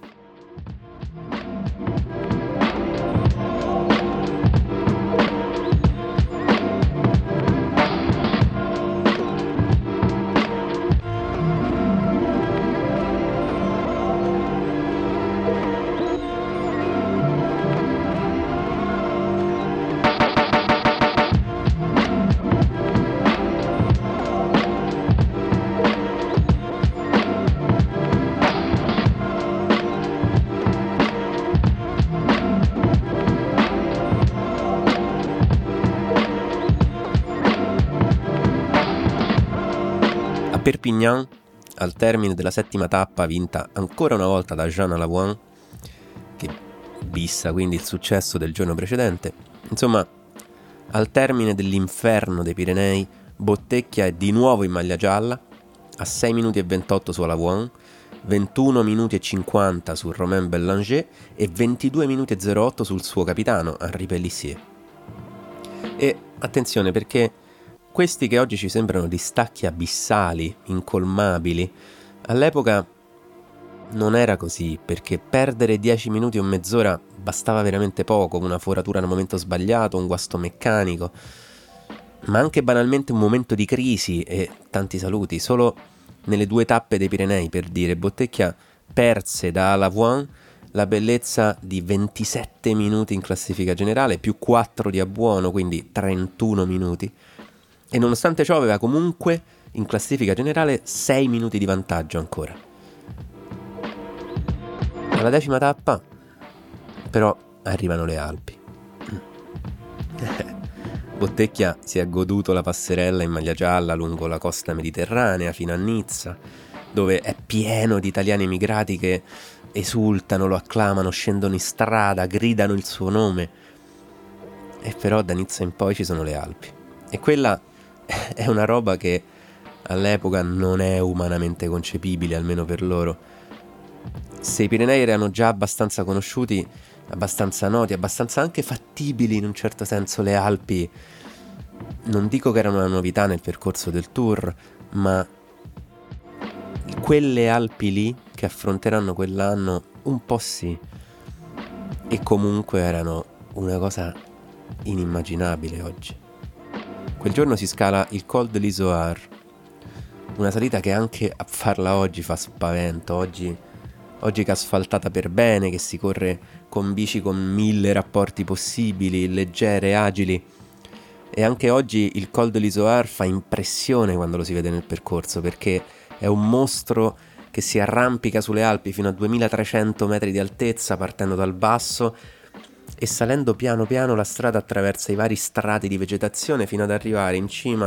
Perpignan, al termine della settima tappa vinta ancora una volta da Jean Lavoine, che bissa quindi il successo del giorno precedente, insomma, al termine dell'inferno dei Pirenei, Bottecchia è di nuovo in maglia gialla, a sei minuti e ventotto su Lavoine, ventuno minuti e cinquanta su Romain Bellanger e ventidue minuti e zero otto sul suo capitano Henri Pélissier. E attenzione, perché questi che oggi ci sembrano distacchi abissali, incolmabili, all'epoca non era così, perché perdere dieci minuti o mezz'ora bastava veramente poco, una foratura al momento sbagliato, un guasto meccanico, ma anche banalmente un momento di crisi, e tanti saluti. Solo nelle due tappe dei Pirenei, per dire, Bottecchia perse da Lavoine la bellezza di ventisette minuti in classifica generale, più quattro di abbuono, quindi trentuno minuti. E nonostante ciò aveva comunque in classifica generale sei minuti di vantaggio ancora. Alla decima tappa però arrivano le Alpi. Bottecchia si è goduto la passerella in maglia gialla lungo la costa mediterranea fino a Nizza, dove è pieno di italiani emigrati che esultano, lo acclamano, scendono in strada, gridano il suo nome. E però da Nizza in poi ci sono le Alpi. E quella è una roba che all'epoca non è umanamente concepibile, almeno per loro. Se i Pirenei erano già abbastanza conosciuti, abbastanza noti, abbastanza anche fattibili in un certo senso, le Alpi non dico che erano una novità nel percorso del tour, ma quelle Alpi lì che affronteranno quell'anno un po' sì, e comunque erano una cosa inimmaginabile oggi. Quel giorno si scala il Col de l'Izoard, una salita che anche a farla oggi fa spavento. Oggi, oggi che è asfaltata per bene, che si corre con bici con mille rapporti possibili, leggere, agili. E anche oggi il Col de l'Izoard fa impressione quando lo si vede nel percorso, perché è un mostro che si arrampica sulle Alpi fino a duemilatrecento metri di altezza, partendo dal basso e salendo piano piano la strada attraversa i vari strati di vegetazione fino ad arrivare in cima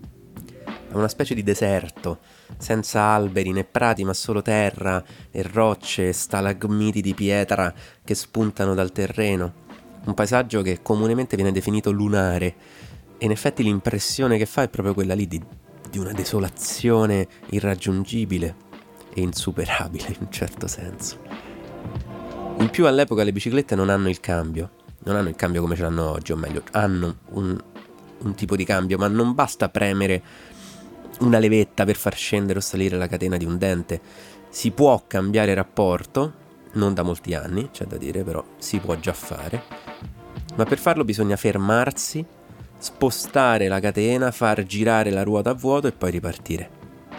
a una specie di deserto, senza alberi né prati, ma solo terra e rocce e stalagmiti di pietra che spuntano dal terreno. Un paesaggio che comunemente viene definito lunare, e in effetti l'impressione che fa è proprio quella lì di, di una desolazione irraggiungibile e insuperabile in un certo senso. In più all'epoca le biciclette non hanno il cambio, non hanno il cambio come ce l'hanno oggi, o meglio, hanno un, un tipo di cambio, ma non basta premere una levetta per far scendere o salire la catena di un dente. Si può cambiare rapporto, non da molti anni, c'è da dire, però si può già fare, ma per farlo bisogna fermarsi, spostare la catena, far girare la ruota a vuoto e poi ripartire.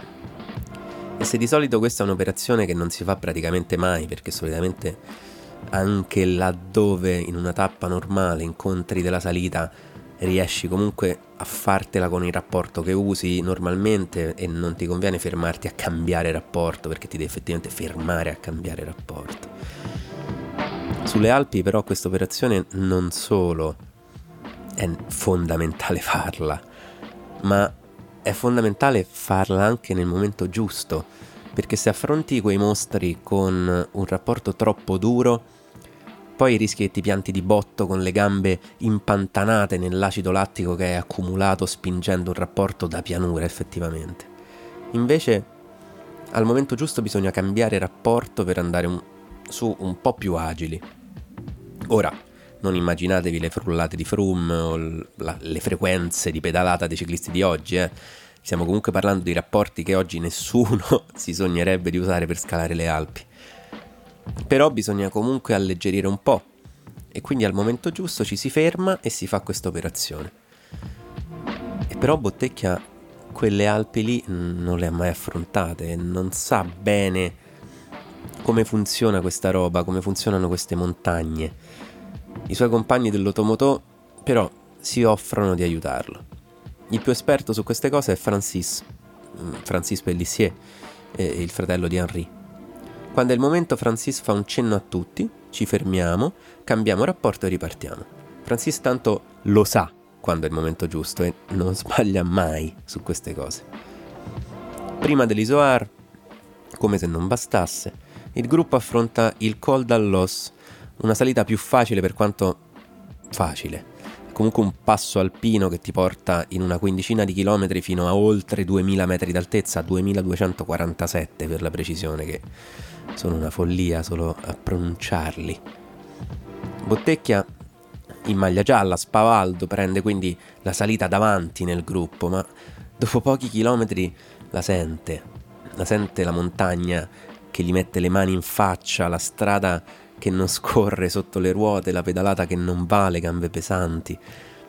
E se di solito questa è un'operazione che non si fa praticamente mai, perché solitamente anche laddove in una tappa normale incontri della salita riesci comunque a fartela con il rapporto che usi normalmente, e non ti conviene fermarti a cambiare rapporto, perché ti devi effettivamente fermare a cambiare rapporto. Sulle Alpi però questa operazione non solo è fondamentale farla, ma è fondamentale farla anche nel momento giusto, perché se affronti quei mostri con un rapporto troppo duro, poi rischi che ti pianti di botto con le gambe impantanate nell'acido lattico che hai accumulato spingendo un rapporto da pianura effettivamente. Invece, al momento giusto bisogna cambiare rapporto per andare un, su un po' più agili. Ora, non immaginatevi le frullate di Froome o l- la, le frequenze di pedalata dei ciclisti di oggi, eh. Stiamo comunque parlando di rapporti che oggi nessuno si sognerebbe di usare per scalare le Alpi. Però bisogna comunque alleggerire un po', e quindi al momento giusto ci si ferma e si fa questa operazione. E però Bottecchia quelle Alpi lì non le ha mai affrontate, non sa bene come funziona questa roba, come funzionano queste montagne. I suoi compagni dell'automoto però si offrono di aiutarlo. Il più esperto su queste cose è Francis, Francis Pélissier, il fratello di Henri. Quando è il momento Francis fa un cenno a tutti, ci fermiamo, cambiamo rapporto e ripartiamo. Francis tanto lo sa quando è il momento giusto e non sbaglia mai su queste cose. Prima dell'Isoar, come se non bastasse, il gruppo affronta il Col d'Allos, una salita più facile per quanto facile. Comunque un passo alpino che ti porta in una quindicina di chilometri fino a oltre duemila metri d'altezza, duemiladuecentoquarantasette per la precisione, che sono una follia solo a pronunciarli. Bottecchia, in maglia gialla, spavaldo, prende quindi la salita davanti nel gruppo, ma dopo pochi chilometri la sente, la sente la montagna che gli mette le mani in faccia, la strada che non scorre sotto le ruote, la pedalata che non va, le gambe pesanti.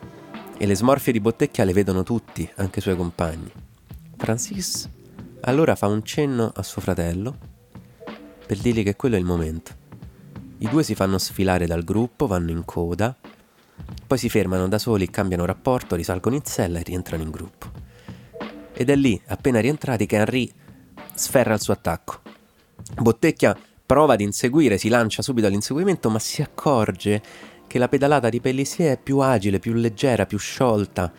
E le smorfie di Bottecchia le vedono tutti, anche i suoi compagni. Francis allora fa un cenno a suo fratello per dirgli che quello è il momento. I due si fanno sfilare dal gruppo, vanno in coda, poi si fermano da soli, cambiano rapporto, risalgono in sella e rientrano in gruppo. Ed è lì, appena rientrati, che Henri sferra il suo attacco. Bottecchia prova ad inseguire, si lancia subito all'inseguimento, ma si accorge che la pedalata di Pélissier è più agile, più leggera, più sciolta.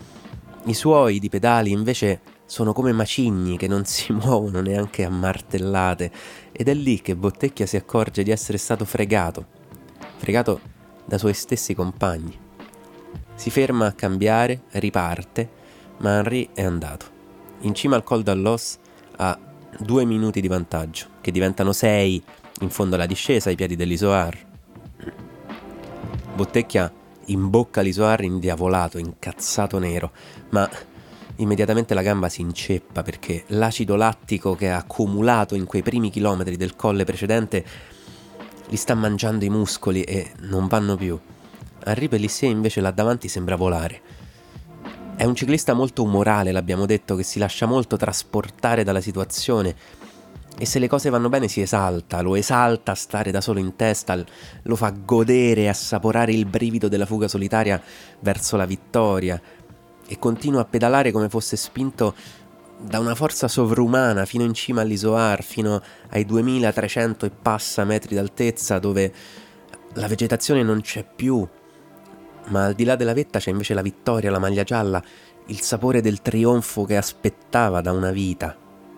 I suoi di pedali invece sono come macigni che non si muovono neanche a martellate, ed è lì che Bottecchia si accorge di essere stato fregato, fregato da suoi stessi compagni. Si ferma a cambiare, riparte, ma Henri è andato. In cima al Col d'Allos ha due minuti di vantaggio, che diventano sei in fondo alla discesa ai piedi dell'Isoar. Bottecchia imbocca l'Isoar indiavolato, incazzato nero, ma immediatamente la gamba si inceppa perché l'acido lattico che ha accumulato in quei primi chilometri del colle precedente li sta mangiando i muscoli e non vanno più. Henri Pélissier invece là davanti sembra volare. È un ciclista molto umorale, l'abbiamo detto, che si lascia molto trasportare dalla situazione e se le cose vanno bene si esalta, lo esalta a stare da solo in testa, lo fa godere, assaporare il brivido della fuga solitaria verso la vittoria e continua a pedalare come fosse spinto da una forza sovrumana fino in cima all'Isoar, fino ai duemilatrecento e passa metri d'altezza, dove la vegetazione non c'è più, ma al di là della vetta c'è invece la vittoria, la maglia gialla, il sapore del trionfo che aspettava da una vita.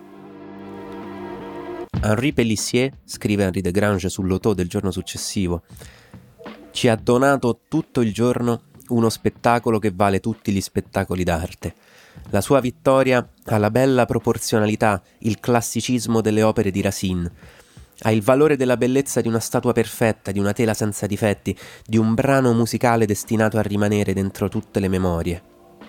Henri Pélissier, scrive Henri Desgrange sull'auto del giorno successivo, ci ha donato tutto il giorno uno spettacolo che vale tutti gli spettacoli d'arte. La sua vittoria ha la bella proporzionalità, il classicismo delle opere di Racine, ha il valore della bellezza di una statua perfetta, di una tela senza difetti, di un brano musicale destinato a rimanere dentro tutte le memorie.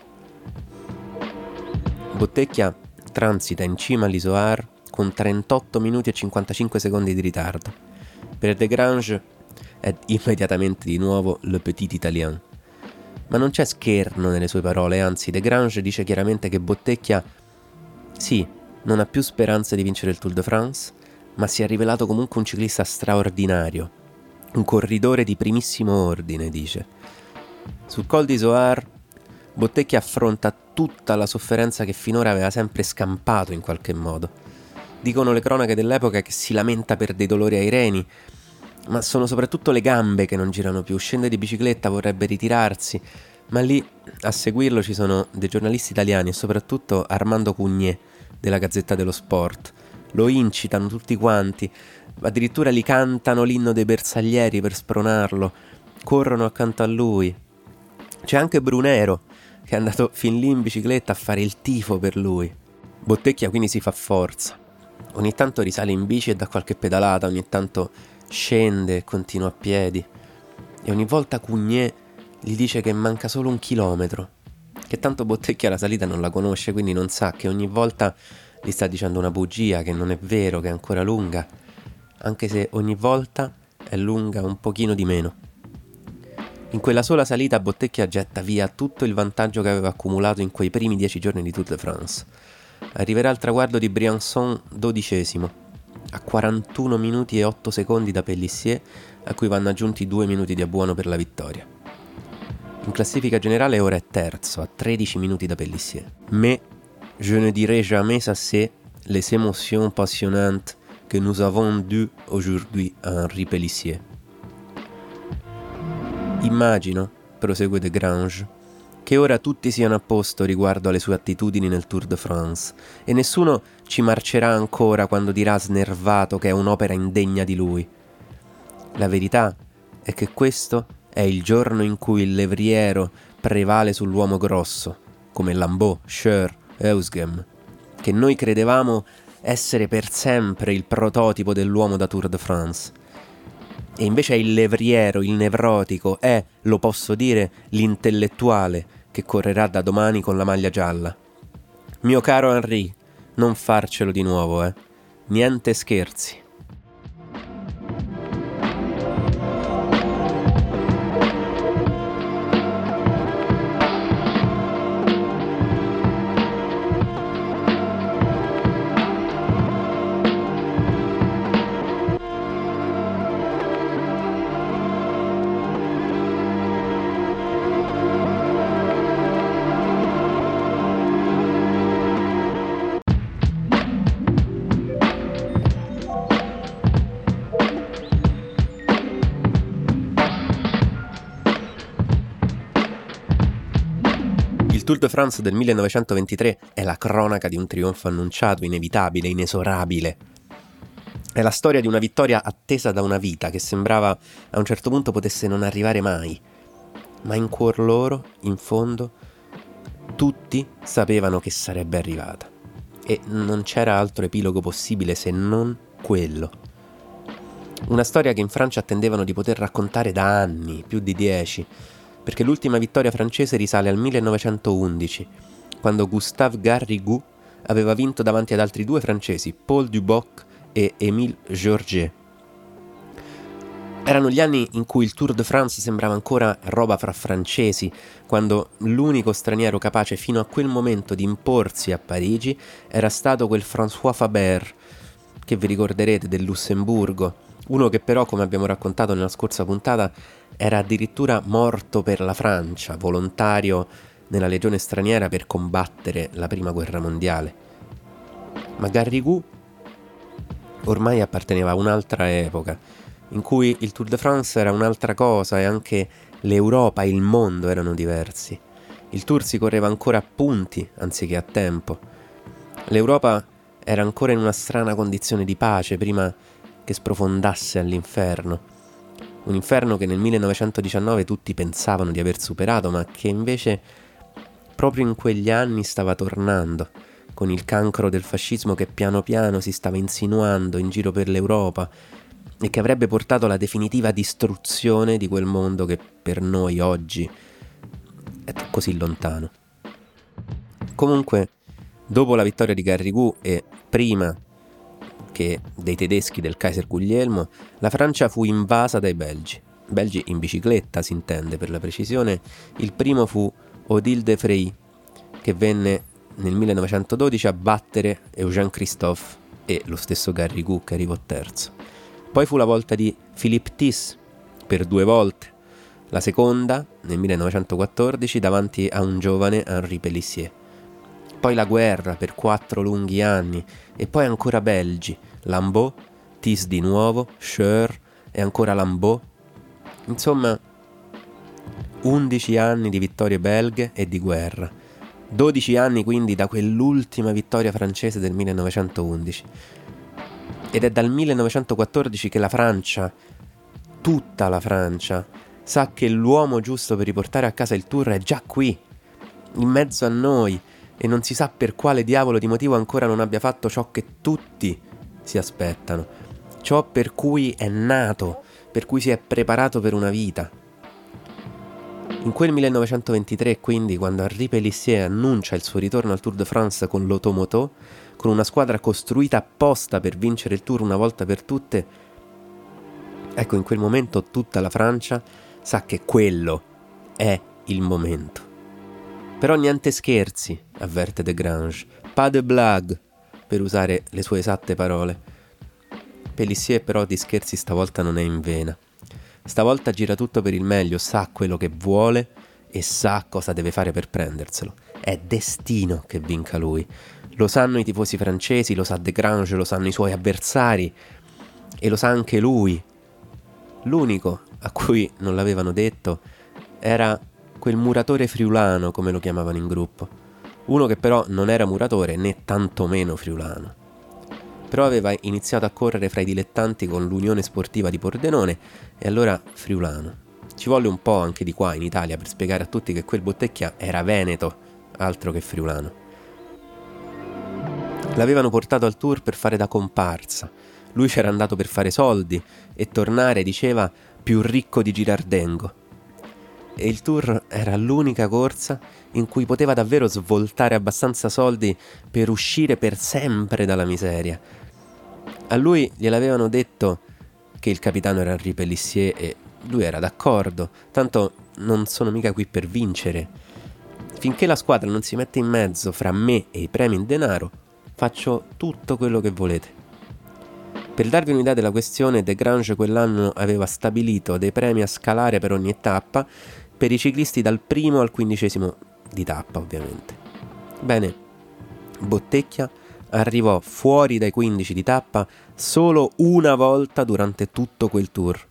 Bottecchia transita in cima all'Isoar con trentotto minuti e cinquantacinque secondi di ritardo. Per Desgrange è immediatamente di nuovo le petit italien. Ma non c'è scherno nelle sue parole, anzi Desgrange dice chiaramente che Bottecchia, sì, non ha più speranze di vincere il Tour de France, ma si è rivelato comunque un ciclista straordinario, un corridore di primissimo ordine, dice. Sul Col d'Isoar, Bottecchia affronta tutta la sofferenza che finora aveva sempre scampato in qualche modo. Dicono le cronache dell'epoca che si lamenta per dei dolori ai reni, ma sono soprattutto le gambe che non girano più. Scende di bicicletta, vorrebbe ritirarsi, Ma lì a seguirlo ci sono dei giornalisti italiani e soprattutto Armando Cugné della Gazzetta dello Sport. Lo incitano tutti quanti, addirittura gli cantano l'inno dei bersaglieri per spronarlo, corrono accanto a lui. C'è anche Brunero, che è andato fin lì in bicicletta a fare il tifo per lui. Bottecchia quindi si fa forza. Ogni tanto risale in bici e dà qualche pedalata, ogni tanto scende e continua a piedi. E ogni volta Cugné gli dice che manca solo un chilometro, che tanto Bottecchia la salita non la conosce, quindi non sa che ogni volta gli sta dicendo una bugia, che non è vero, che è ancora lunga, anche se ogni volta è lunga un pochino di meno. In quella sola salita Bottecchia getta via tutto il vantaggio che aveva accumulato in quei primi dieci giorni di Tour de France. Arriverà al traguardo di Briançon dodicesimo, a quarantuno minuti e otto secondi da Pélissier, a cui vanno aggiunti due minuti di abbuono per la vittoria. In classifica generale ora è terzo, a tredici minuti da Pélissier. Mais je ne dirai jamais assez les émotions passionnantes que nous avons dues aujourd'hui à Henri Pélissier. Immagino, prosegue De Grange, che ora tutti siano a posto riguardo alle sue attitudini nel Tour de France e nessuno ci marcerà ancora quando dirà snervato che è un'opera indegna di lui. La verità è che questo è il giorno in cui il levriero prevale sull'uomo grosso, come Lambeau, Scheur, Eusgem, che noi credevamo essere per sempre il prototipo dell'uomo da Tour de France. E invece è il levriero, il nevrotico, è, lo posso dire, l'intellettuale che correrà da domani con la maglia gialla. Mio caro Henri, non farcelo di nuovo, eh. Niente scherzi. Il Tour de France del millenovecentoventitré è la cronaca di un trionfo annunciato, inevitabile, inesorabile. È la storia di una vittoria attesa da una vita che sembrava a un certo punto potesse non arrivare mai. Ma in cuor loro, in fondo, tutti sapevano che sarebbe arrivata. E non c'era altro epilogo possibile se non quello. Una storia che in Francia attendevano di poter raccontare da anni, più di dieci, perché l'ultima vittoria francese risale al millenovecentoundici, quando Gustave Garrigou aveva vinto davanti ad altri due francesi, Paul Duboc e Émile Georget. Erano gli anni in cui il Tour de France sembrava ancora roba fra francesi, quando l'unico straniero capace fino a quel momento di imporsi a Parigi era stato quel François Faber, che vi ricorderete, del Lussemburgo, uno che però, come abbiamo raccontato nella scorsa puntata, era addirittura morto per la Francia, volontario nella legione straniera per combattere la prima guerra mondiale. Ma Garrigou ormai apparteneva a un'altra epoca, in cui il Tour de France era un'altra cosa e anche l'Europa e il mondo erano diversi. Il Tour si correva ancora a punti anziché a tempo. L'Europa era ancora in una strana condizione di pace prima che sprofondasse all'inferno. Un inferno che nel millenovecentodiciannove tutti pensavano di aver superato, ma che invece proprio in quegli anni stava tornando, con il cancro del fascismo che piano piano si stava insinuando in giro per l'Europa e che avrebbe portato alla definitiva distruzione di quel mondo che per noi oggi è così lontano. Comunque, dopo la vittoria di Garrigou e prima che dei tedeschi del Kaiser Guglielmo, la Francia fu invasa dai belgi. Belgi in bicicletta, si intende, per la precisione. Il primo fu Odile de Frey, che venne nel millenovecentododici a battere Eugène Christophe e lo stesso Garrigou, che arrivò terzo. Poi fu la volta di Philippe Thys, per due volte. La seconda, nel millenovecentoquattordici, davanti a un giovane Henri Pélissier. Poi la guerra per quattro lunghi anni, e poi ancora belgi, Lambeau, Thys di nuovo, Scheur e ancora Lambeau. Insomma, undici anni di vittorie belghe e di guerra, dodici anni quindi da quell'ultima vittoria francese del millenovecentoundici. Ed è dal millenovecentoquattordici che la Francia, tutta la Francia, sa che l'uomo giusto per riportare a casa il Tour è già qui, in mezzo a noi, e non si sa per quale diavolo di motivo ancora non abbia fatto ciò che tutti si aspettano, ciò per cui è nato, per cui si è preparato per una vita. In quel millenovecentoventitré, quindi, quando Henri Pélissier annuncia il suo ritorno al Tour de France con l'Automoto, con una squadra costruita apposta per vincere il Tour una volta per tutte, ecco, in quel momento tutta la Francia sa che quello è il momento. Però niente scherzi, avverte Desgrange, pas de blague, per usare le sue esatte parole. Pélissier però di scherzi stavolta non è in vena. Stavolta gira tutto per il meglio, sa quello che vuole e sa cosa deve fare per prenderselo. È destino che vinca lui. Lo sanno i tifosi francesi, lo sa Desgrange, lo sanno i suoi avversari e lo sa anche lui. L'unico a cui non l'avevano detto era quel muratore friulano, come lo chiamavano in gruppo. Uno che però non era muratore né tantomeno friulano. Però aveva iniziato a correre fra i dilettanti con l'Unione Sportiva di Pordenone e allora friulano. Ci volle un po' anche di qua in Italia per spiegare a tutti che quel Bottecchia era veneto, altro che friulano. L'avevano portato al Tour per fare da comparsa. Lui c'era andato per fare soldi e tornare, diceva, più ricco di Girardengo. E il Tour era l'unica corsa in cui poteva davvero svoltare abbastanza soldi per uscire per sempre dalla miseria. A lui gliel'avevano detto che il capitano era Henri Pélissier e lui era d'accordo, tanto non sono mica qui per vincere. Finché la squadra non si mette in mezzo fra me e i premi in denaro, faccio tutto quello che volete. Per darvi un'idea della questione, Desgrange quell'anno aveva stabilito dei premi a scalare per ogni tappa per i ciclisti dal primo al quindicesimo di tappa, ovviamente. Bene, Bottecchia arrivò fuori dai quindici di tappa solo una volta durante tutto quel tour.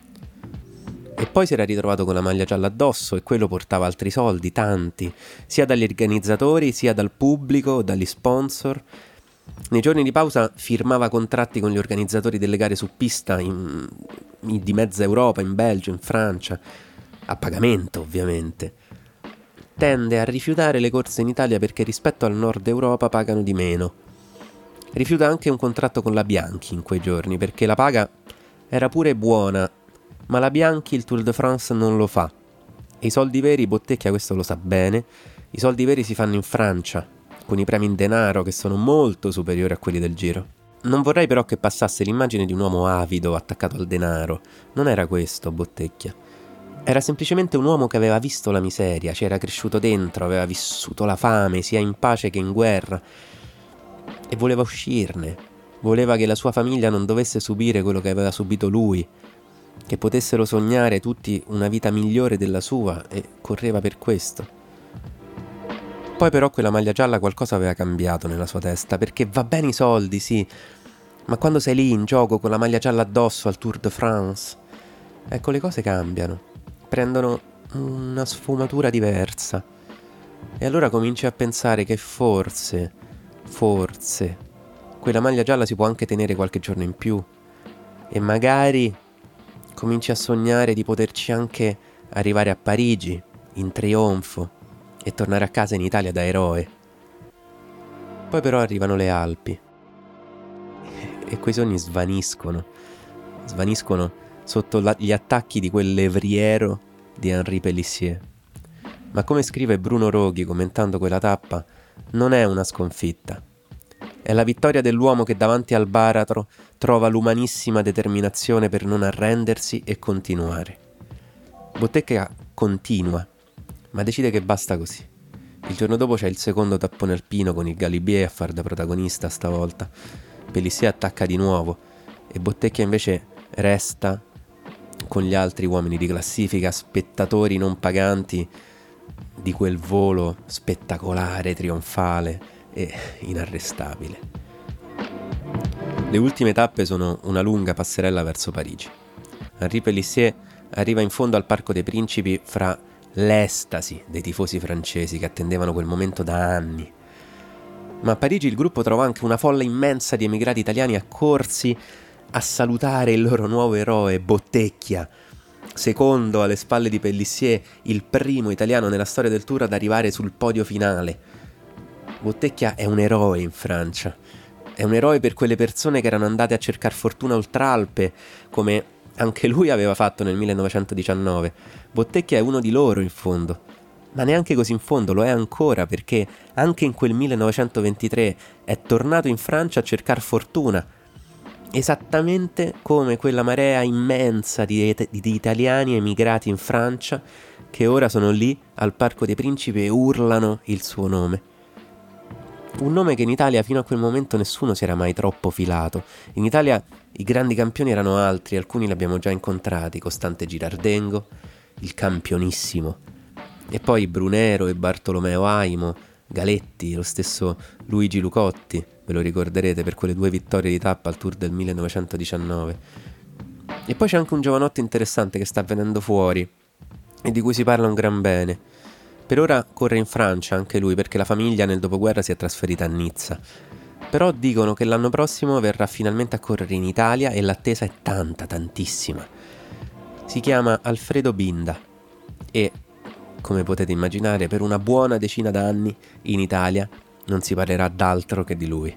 E poi si era ritrovato con la maglia gialla addosso e quello portava altri soldi, tanti, sia dagli organizzatori, sia dal pubblico, dagli sponsor. Nei giorni di pausa firmava contratti con gli organizzatori delle gare su pista in, in, di mezza Europa, in Belgio, in Francia, a pagamento ovviamente. Tende a rifiutare le corse in Italia perché rispetto al nord Europa pagano di meno. Rifiuta anche un contratto con la Bianchi in quei giorni perché la paga era pure buona, ma la Bianchi il Tour de France non lo fa. E i soldi veri, Bottecchia questo lo sa bene, i soldi veri si fanno in Francia, con i premi in denaro che sono molto superiori a quelli del Giro. Non vorrei però che passasse l'immagine di un uomo avido attaccato al denaro. Non era questo Bottecchia. Era semplicemente un uomo che aveva visto la miseria, ci era cresciuto dentro, aveva vissuto la fame, sia in pace che in guerra, e voleva uscirne. Voleva che la sua famiglia non dovesse subire quello che aveva subito lui, che potessero sognare tutti una vita migliore della sua, e correva per questo. Poi però quella maglia gialla qualcosa aveva cambiato nella sua testa, perché va bene i soldi, sì, ma quando sei lì in gioco con la maglia gialla addosso al Tour de France, ecco, le cose cambiano, prendono una sfumatura diversa. E allora cominci a pensare che forse, forse, quella maglia gialla si può anche tenere qualche giorno in più, e magari cominci a sognare di poterci anche arrivare a Parigi in trionfo e tornare a casa in Italia da eroe. Poi però arrivano le Alpi e quei sogni svaniscono, svaniscono sotto la, gli attacchi di quel levriero di Henri Pélissier. Ma come scrive Bruno Roghi commentando quella tappa, non è una sconfitta. È la vittoria dell'uomo che davanti al baratro trova l'umanissima determinazione per non arrendersi e continuare. Bottecchia continua, ma decide che basta così. Il giorno dopo c'è il secondo tappone alpino con il Galibier a far da protagonista stavolta. Pélissier attacca di nuovo e Bottecchia invece resta con gli altri uomini di classifica, spettatori non paganti di quel volo spettacolare, trionfale e inarrestabile. Le ultime tappe sono una lunga passerella verso Parigi. Henri Pélissier arriva in fondo al Parco dei Principi fra l'estasi dei tifosi francesi che attendevano quel momento da anni. Ma a Parigi il gruppo trovò anche una folla immensa di emigrati italiani accorsi a salutare il loro nuovo eroe, Bottecchia, secondo alle spalle di Pélissier, il primo italiano nella storia del Tour ad arrivare sul podio finale. Bottecchia è un eroe in Francia, è un eroe per quelle persone che erano andate a cercare fortuna oltralpe, come anche lui aveva fatto nel millenovecentodiciannove. Bottecchia è uno di loro in fondo. Ma neanche così in fondo, lo è ancora, perché anche in quel millenovecentoventitré è tornato in Francia a cercare fortuna, esattamente come quella marea immensa di, di, di italiani emigrati in Francia che ora sono lì al Parco dei Principi e urlano il suo nome. Un nome che in Italia fino a quel momento nessuno si era mai troppo filato. In Italia i grandi campioni erano altri, alcuni li abbiamo già incontrati: Costante Girardengo, il campionissimo, e poi Brunero e Bartolomeo Aimo, Galetti, lo stesso Luigi Lucotti, ve lo ricorderete per quelle due vittorie di tappa al Tour del millenovecentodiciannove. E poi c'è anche un giovanotto interessante che sta venendo fuori e di cui si parla un gran bene. Per ora corre in Francia anche lui, perché la famiglia nel dopoguerra si è trasferita a Nizza. Però dicono che l'anno prossimo verrà finalmente a correre in Italia e l'attesa è tanta, tantissima. Si chiama Alfredo Binda e, come potete immaginare, per una buona decina d'anni in Italia non si parlerà d'altro che di lui.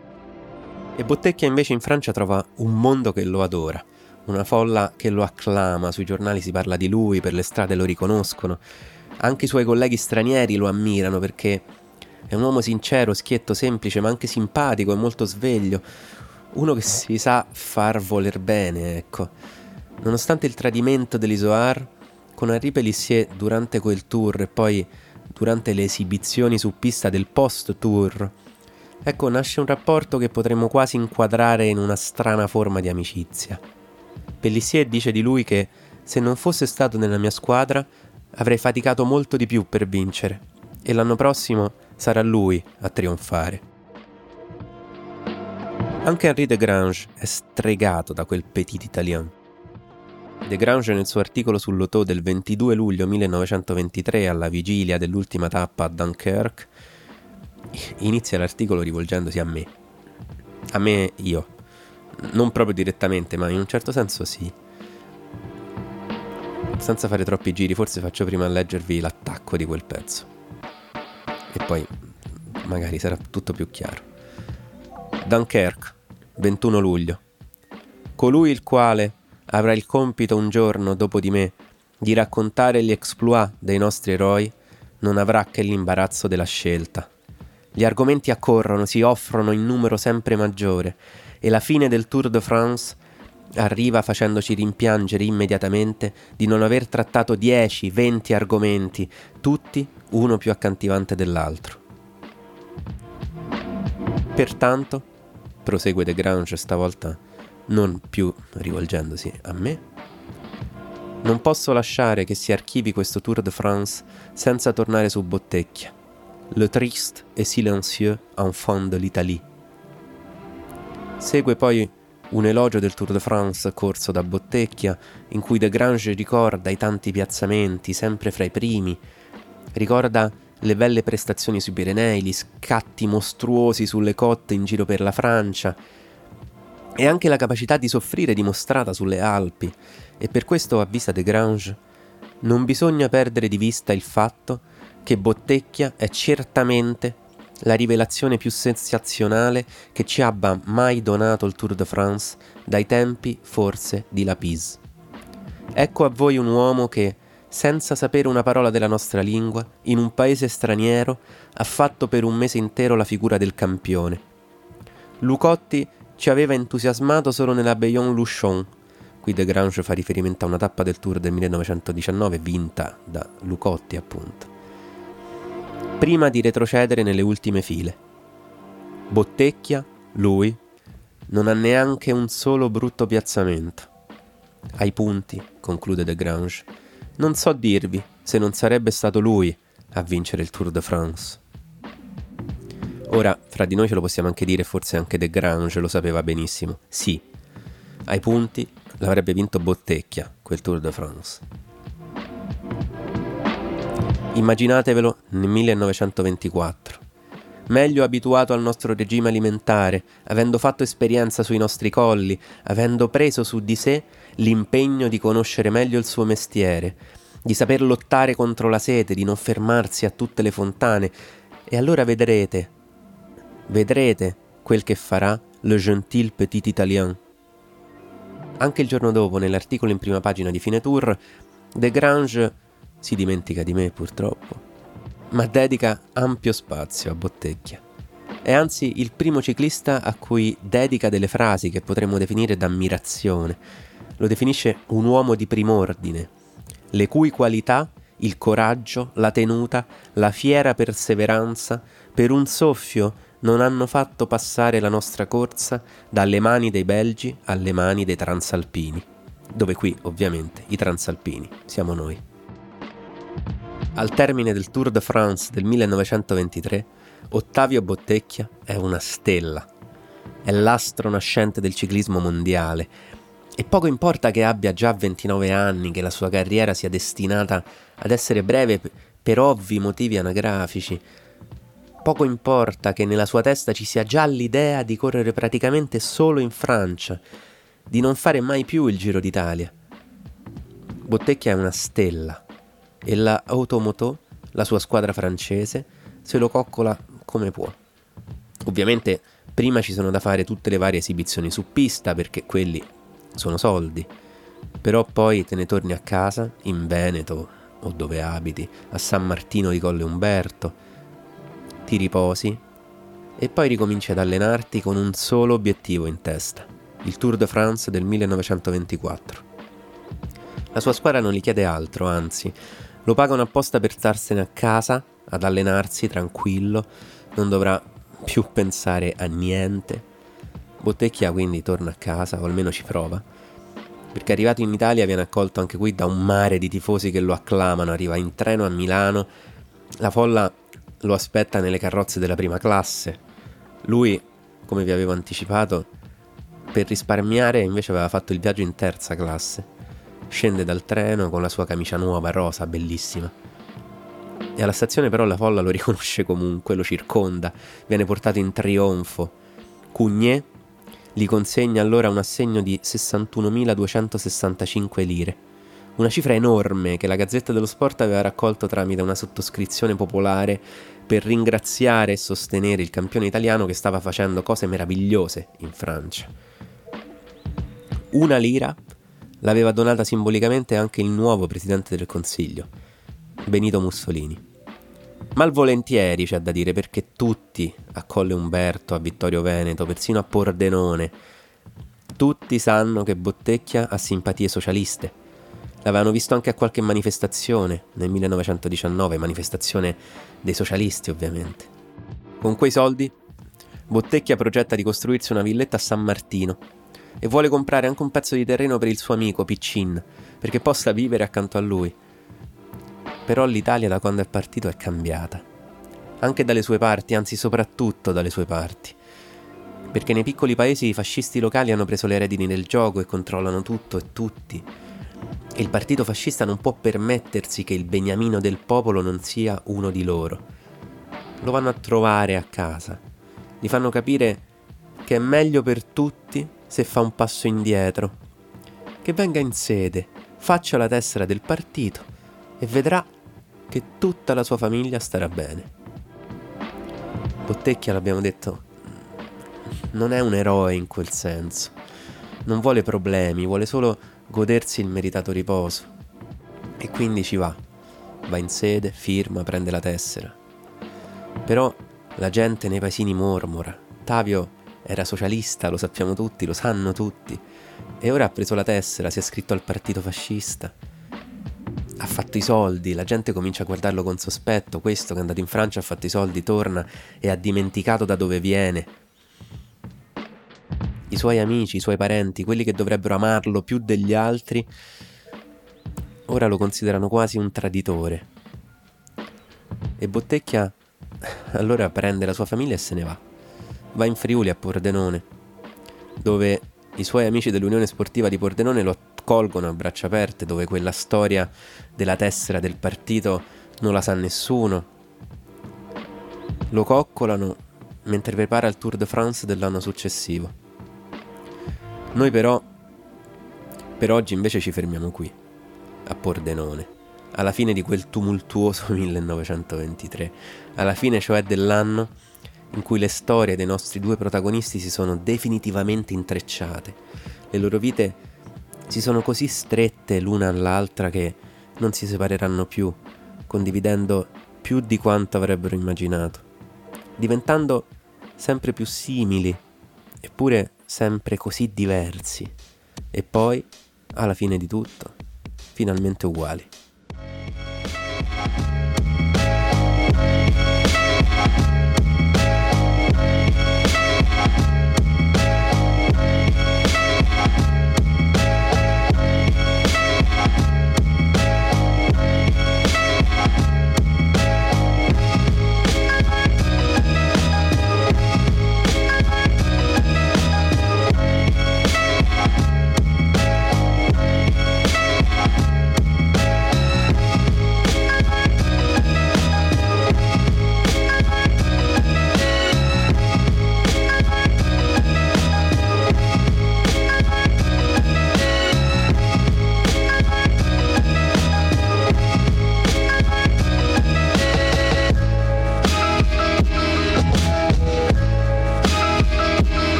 E Bottecchia invece in Francia trova un mondo che lo adora, una folla che lo acclama, sui giornali si parla di lui, per le strade lo riconoscono, anche i suoi colleghi stranieri lo ammirano perché è un uomo sincero, schietto, semplice, ma anche simpatico e molto sveglio, uno che si sa far voler bene, ecco. Nonostante il tradimento dell'Isoar, con Henri Pélissier durante quel tour e poi durante le esibizioni su pista del post-tour, ecco, nasce un rapporto che potremmo quasi inquadrare in una strana forma di amicizia. Pélissier dice di lui che se non fosse stato nella mia squadra avrei faticato molto di più per vincere e l'anno prossimo sarà lui a trionfare. Anche Henri Desgrange è stregato da quel petit italien. Desgrange nel suo articolo sul Lotto del ventidue luglio millenovecentoventitré, alla vigilia dell'ultima tappa a Dunkerque, inizia l'articolo rivolgendosi a me. A me io. Non proprio direttamente, ma in un certo senso sì. Senza fare troppi giri, forse faccio prima a leggervi l'attacco di quel pezzo. E poi magari sarà tutto più chiaro. Dunkerque, ventuno luglio. Colui il quale avrà il compito un giorno dopo di me di raccontare gli exploit dei nostri eroi non avrà che l'imbarazzo della scelta. Gli argomenti accorrono, si offrono in numero sempre maggiore e la fine del Tour de France arriva facendoci rimpiangere immediatamente di non aver trattato dieci venti argomenti, tutti uno più accattivante dell'altro. Pertanto, prosegue Desgrange stavolta non più rivolgendosi a me, non posso lasciare che si archivi questo Tour de France senza tornare su Bottecchia, le triste et silencieux enfant de l'Italie. Segue poi un elogio del Tour de France corso da Bottecchia, in cui Desgrange ricorda i tanti piazzamenti, sempre fra i primi, ricorda le belle prestazioni sui Pirenei, gli scatti mostruosi sulle cotte in giro per la Francia, e anche la capacità di soffrire dimostrata sulle Alpi, e per questo, avvisa Desgrange, non bisogna perdere di vista il fatto che Bottecchia è certamente la rivelazione più sensazionale che ci abbia mai donato il Tour de France dai tempi, forse, di Lapisse. Ecco a voi un uomo che, senza sapere una parola della nostra lingua, in un paese straniero, ha fatto per un mese intero la figura del campione. Lucotti ci aveva entusiasmato solo nella Bayonne-Luchon. Qui Desgrange fa riferimento a una tappa del Tour del millenovecentodiciannove vinta da Lucotti, appunto, prima di retrocedere nelle ultime file. Bottecchia, lui, non ha neanche un solo brutto piazzamento. Ai punti, conclude Desgrange, non so dirvi se non sarebbe stato lui a vincere il Tour de France. Ora, fra di noi ce lo possiamo anche dire, forse anche Desgrange lo sapeva benissimo. Sì, ai punti l'avrebbe vinto Bottecchia, quel Tour de France. Immaginatevelo nel millenovecentoventiquattro. Meglio abituato al nostro regime alimentare, avendo fatto esperienza sui nostri colli, avendo preso su di sé l'impegno di conoscere meglio il suo mestiere, di saper lottare contro la sete, di non fermarsi a tutte le fontane. E allora vedrete, vedrete quel che farà le gentil petit italien. Anche il giorno dopo, nell'articolo in prima pagina di Fine Tour, Desgrange si dimentica di me purtroppo, ma dedica ampio spazio a Bottecchia. È anzi il primo ciclista a cui dedica delle frasi che potremmo definire d'ammirazione. Lo definisce un uomo di prim'ordine, le cui qualità, il coraggio, la tenuta, la fiera perseveranza, per un soffio non hanno fatto passare la nostra corsa dalle mani dei belgi alle mani dei transalpini, dove qui ovviamente i transalpini siamo noi. Al termine del Tour de France del millenovecentoventitré, Ottavio Bottecchia è una stella, è l'astro nascente del ciclismo mondiale, e poco importa che abbia già ventinove anni, che la sua carriera sia destinata ad essere breve per ovvi motivi anagrafici, poco importa che nella sua testa ci sia già l'idea di correre praticamente solo in Francia, di non fare mai più il Giro d'Italia. Bottecchia è una stella, e la Automoto, la sua squadra francese, se lo coccola come può. Ovviamente prima ci sono da fare tutte le varie esibizioni su pista, perché quelli sono soldi, però poi te ne torni a casa, in Veneto o dove abiti, a San Martino di Colle Umberto, ti riposi e poi ricominci ad allenarti con un solo obiettivo in testa, il Tour de France del millenovecentoventiquattro. La sua squadra non gli chiede altro, anzi lo pagano apposta per starsene a casa, ad allenarsi tranquillo, non dovrà più pensare a niente. Bottecchia quindi torna a casa, o almeno ci prova, perché arrivato in Italia viene accolto anche qui da un mare di tifosi che lo acclamano, arriva in treno a Milano, la folla lo aspetta nelle carrozze della prima classe. Lui, come vi avevo anticipato, per risparmiare invece aveva fatto il viaggio in terza classe. Scende dal treno con la sua camicia nuova, rosa, bellissima. E alla stazione però la folla lo riconosce comunque, lo circonda, viene portato in trionfo. Cugnet gli consegna allora un assegno di sessantunomiladuecentosessantacinque lire, una cifra enorme che la Gazzetta dello Sport aveva raccolto tramite una sottoscrizione popolare per ringraziare e sostenere il campione italiano che stava facendo cose meravigliose in Francia. Una lira l'aveva donata simbolicamente anche il nuovo presidente del Consiglio, Benito Mussolini. Malvolentieri, c'è da dire, perché tutti a Colle Umberto, a Vittorio Veneto, persino a Pordenone, tutti sanno che Bottecchia ha simpatie socialiste. L'avevano visto anche a qualche manifestazione nel millenovecentodiciannove, manifestazione dei socialisti ovviamente. Con quei soldi Bottecchia progetta di costruirsi una villetta a San Martino e vuole comprare anche un pezzo di terreno per il suo amico Piccin, perché possa vivere accanto a lui. Però l'Italia da quando è partito è cambiata, anche dalle sue parti, anzi soprattutto dalle sue parti, perché nei piccoli paesi i fascisti locali hanno preso le redini del gioco e controllano tutto e tutti, e il partito fascista non può permettersi che il beniamino del popolo non sia uno di loro. Lo vanno a trovare a casa, gli fanno capire che è meglio per tutti se fa un passo indietro, che venga in sede, faccia la tessera del partito e vedrà che tutta la sua famiglia starà bene. Bottecchia, l'abbiamo detto, non è un eroe in quel senso, non vuole problemi, vuole solo godersi il meritato riposo, e quindi ci va, va in sede, firma, prende la tessera. Però la gente nei paesini mormora, Ottavio era socialista, lo sappiamo tutti, lo sanno tutti, e ora ha preso la tessera, si è iscritto al partito fascista, ha fatto i soldi, la gente comincia a guardarlo con sospetto, questo che è andato in Francia, ha fatto i soldi, torna e ha dimenticato da dove viene. I suoi amici, i suoi parenti, quelli che dovrebbero amarlo più degli altri, ora lo considerano quasi un traditore. E Bottecchia allora prende la sua famiglia e se ne va. Va in Friuli, a Pordenone, dove i suoi amici dell'Unione Sportiva di Pordenone lo accolgono a braccia aperte, dove quella storia della tessera del partito non la sa nessuno. Lo coccolano mentre prepara il Tour de France dell'anno successivo. Noi però, per oggi invece ci fermiamo qui, a Pordenone, alla fine di quel tumultuoso millenovecentoventitré, alla fine cioè dell'anno in cui le storie dei nostri due protagonisti si sono definitivamente intrecciate. Le loro vite si sono così strette l'una all'altra che non si separeranno più, condividendo più di quanto avrebbero immaginato, diventando sempre più simili, eppure sempre così diversi, e poi, alla fine di tutto, finalmente uguali.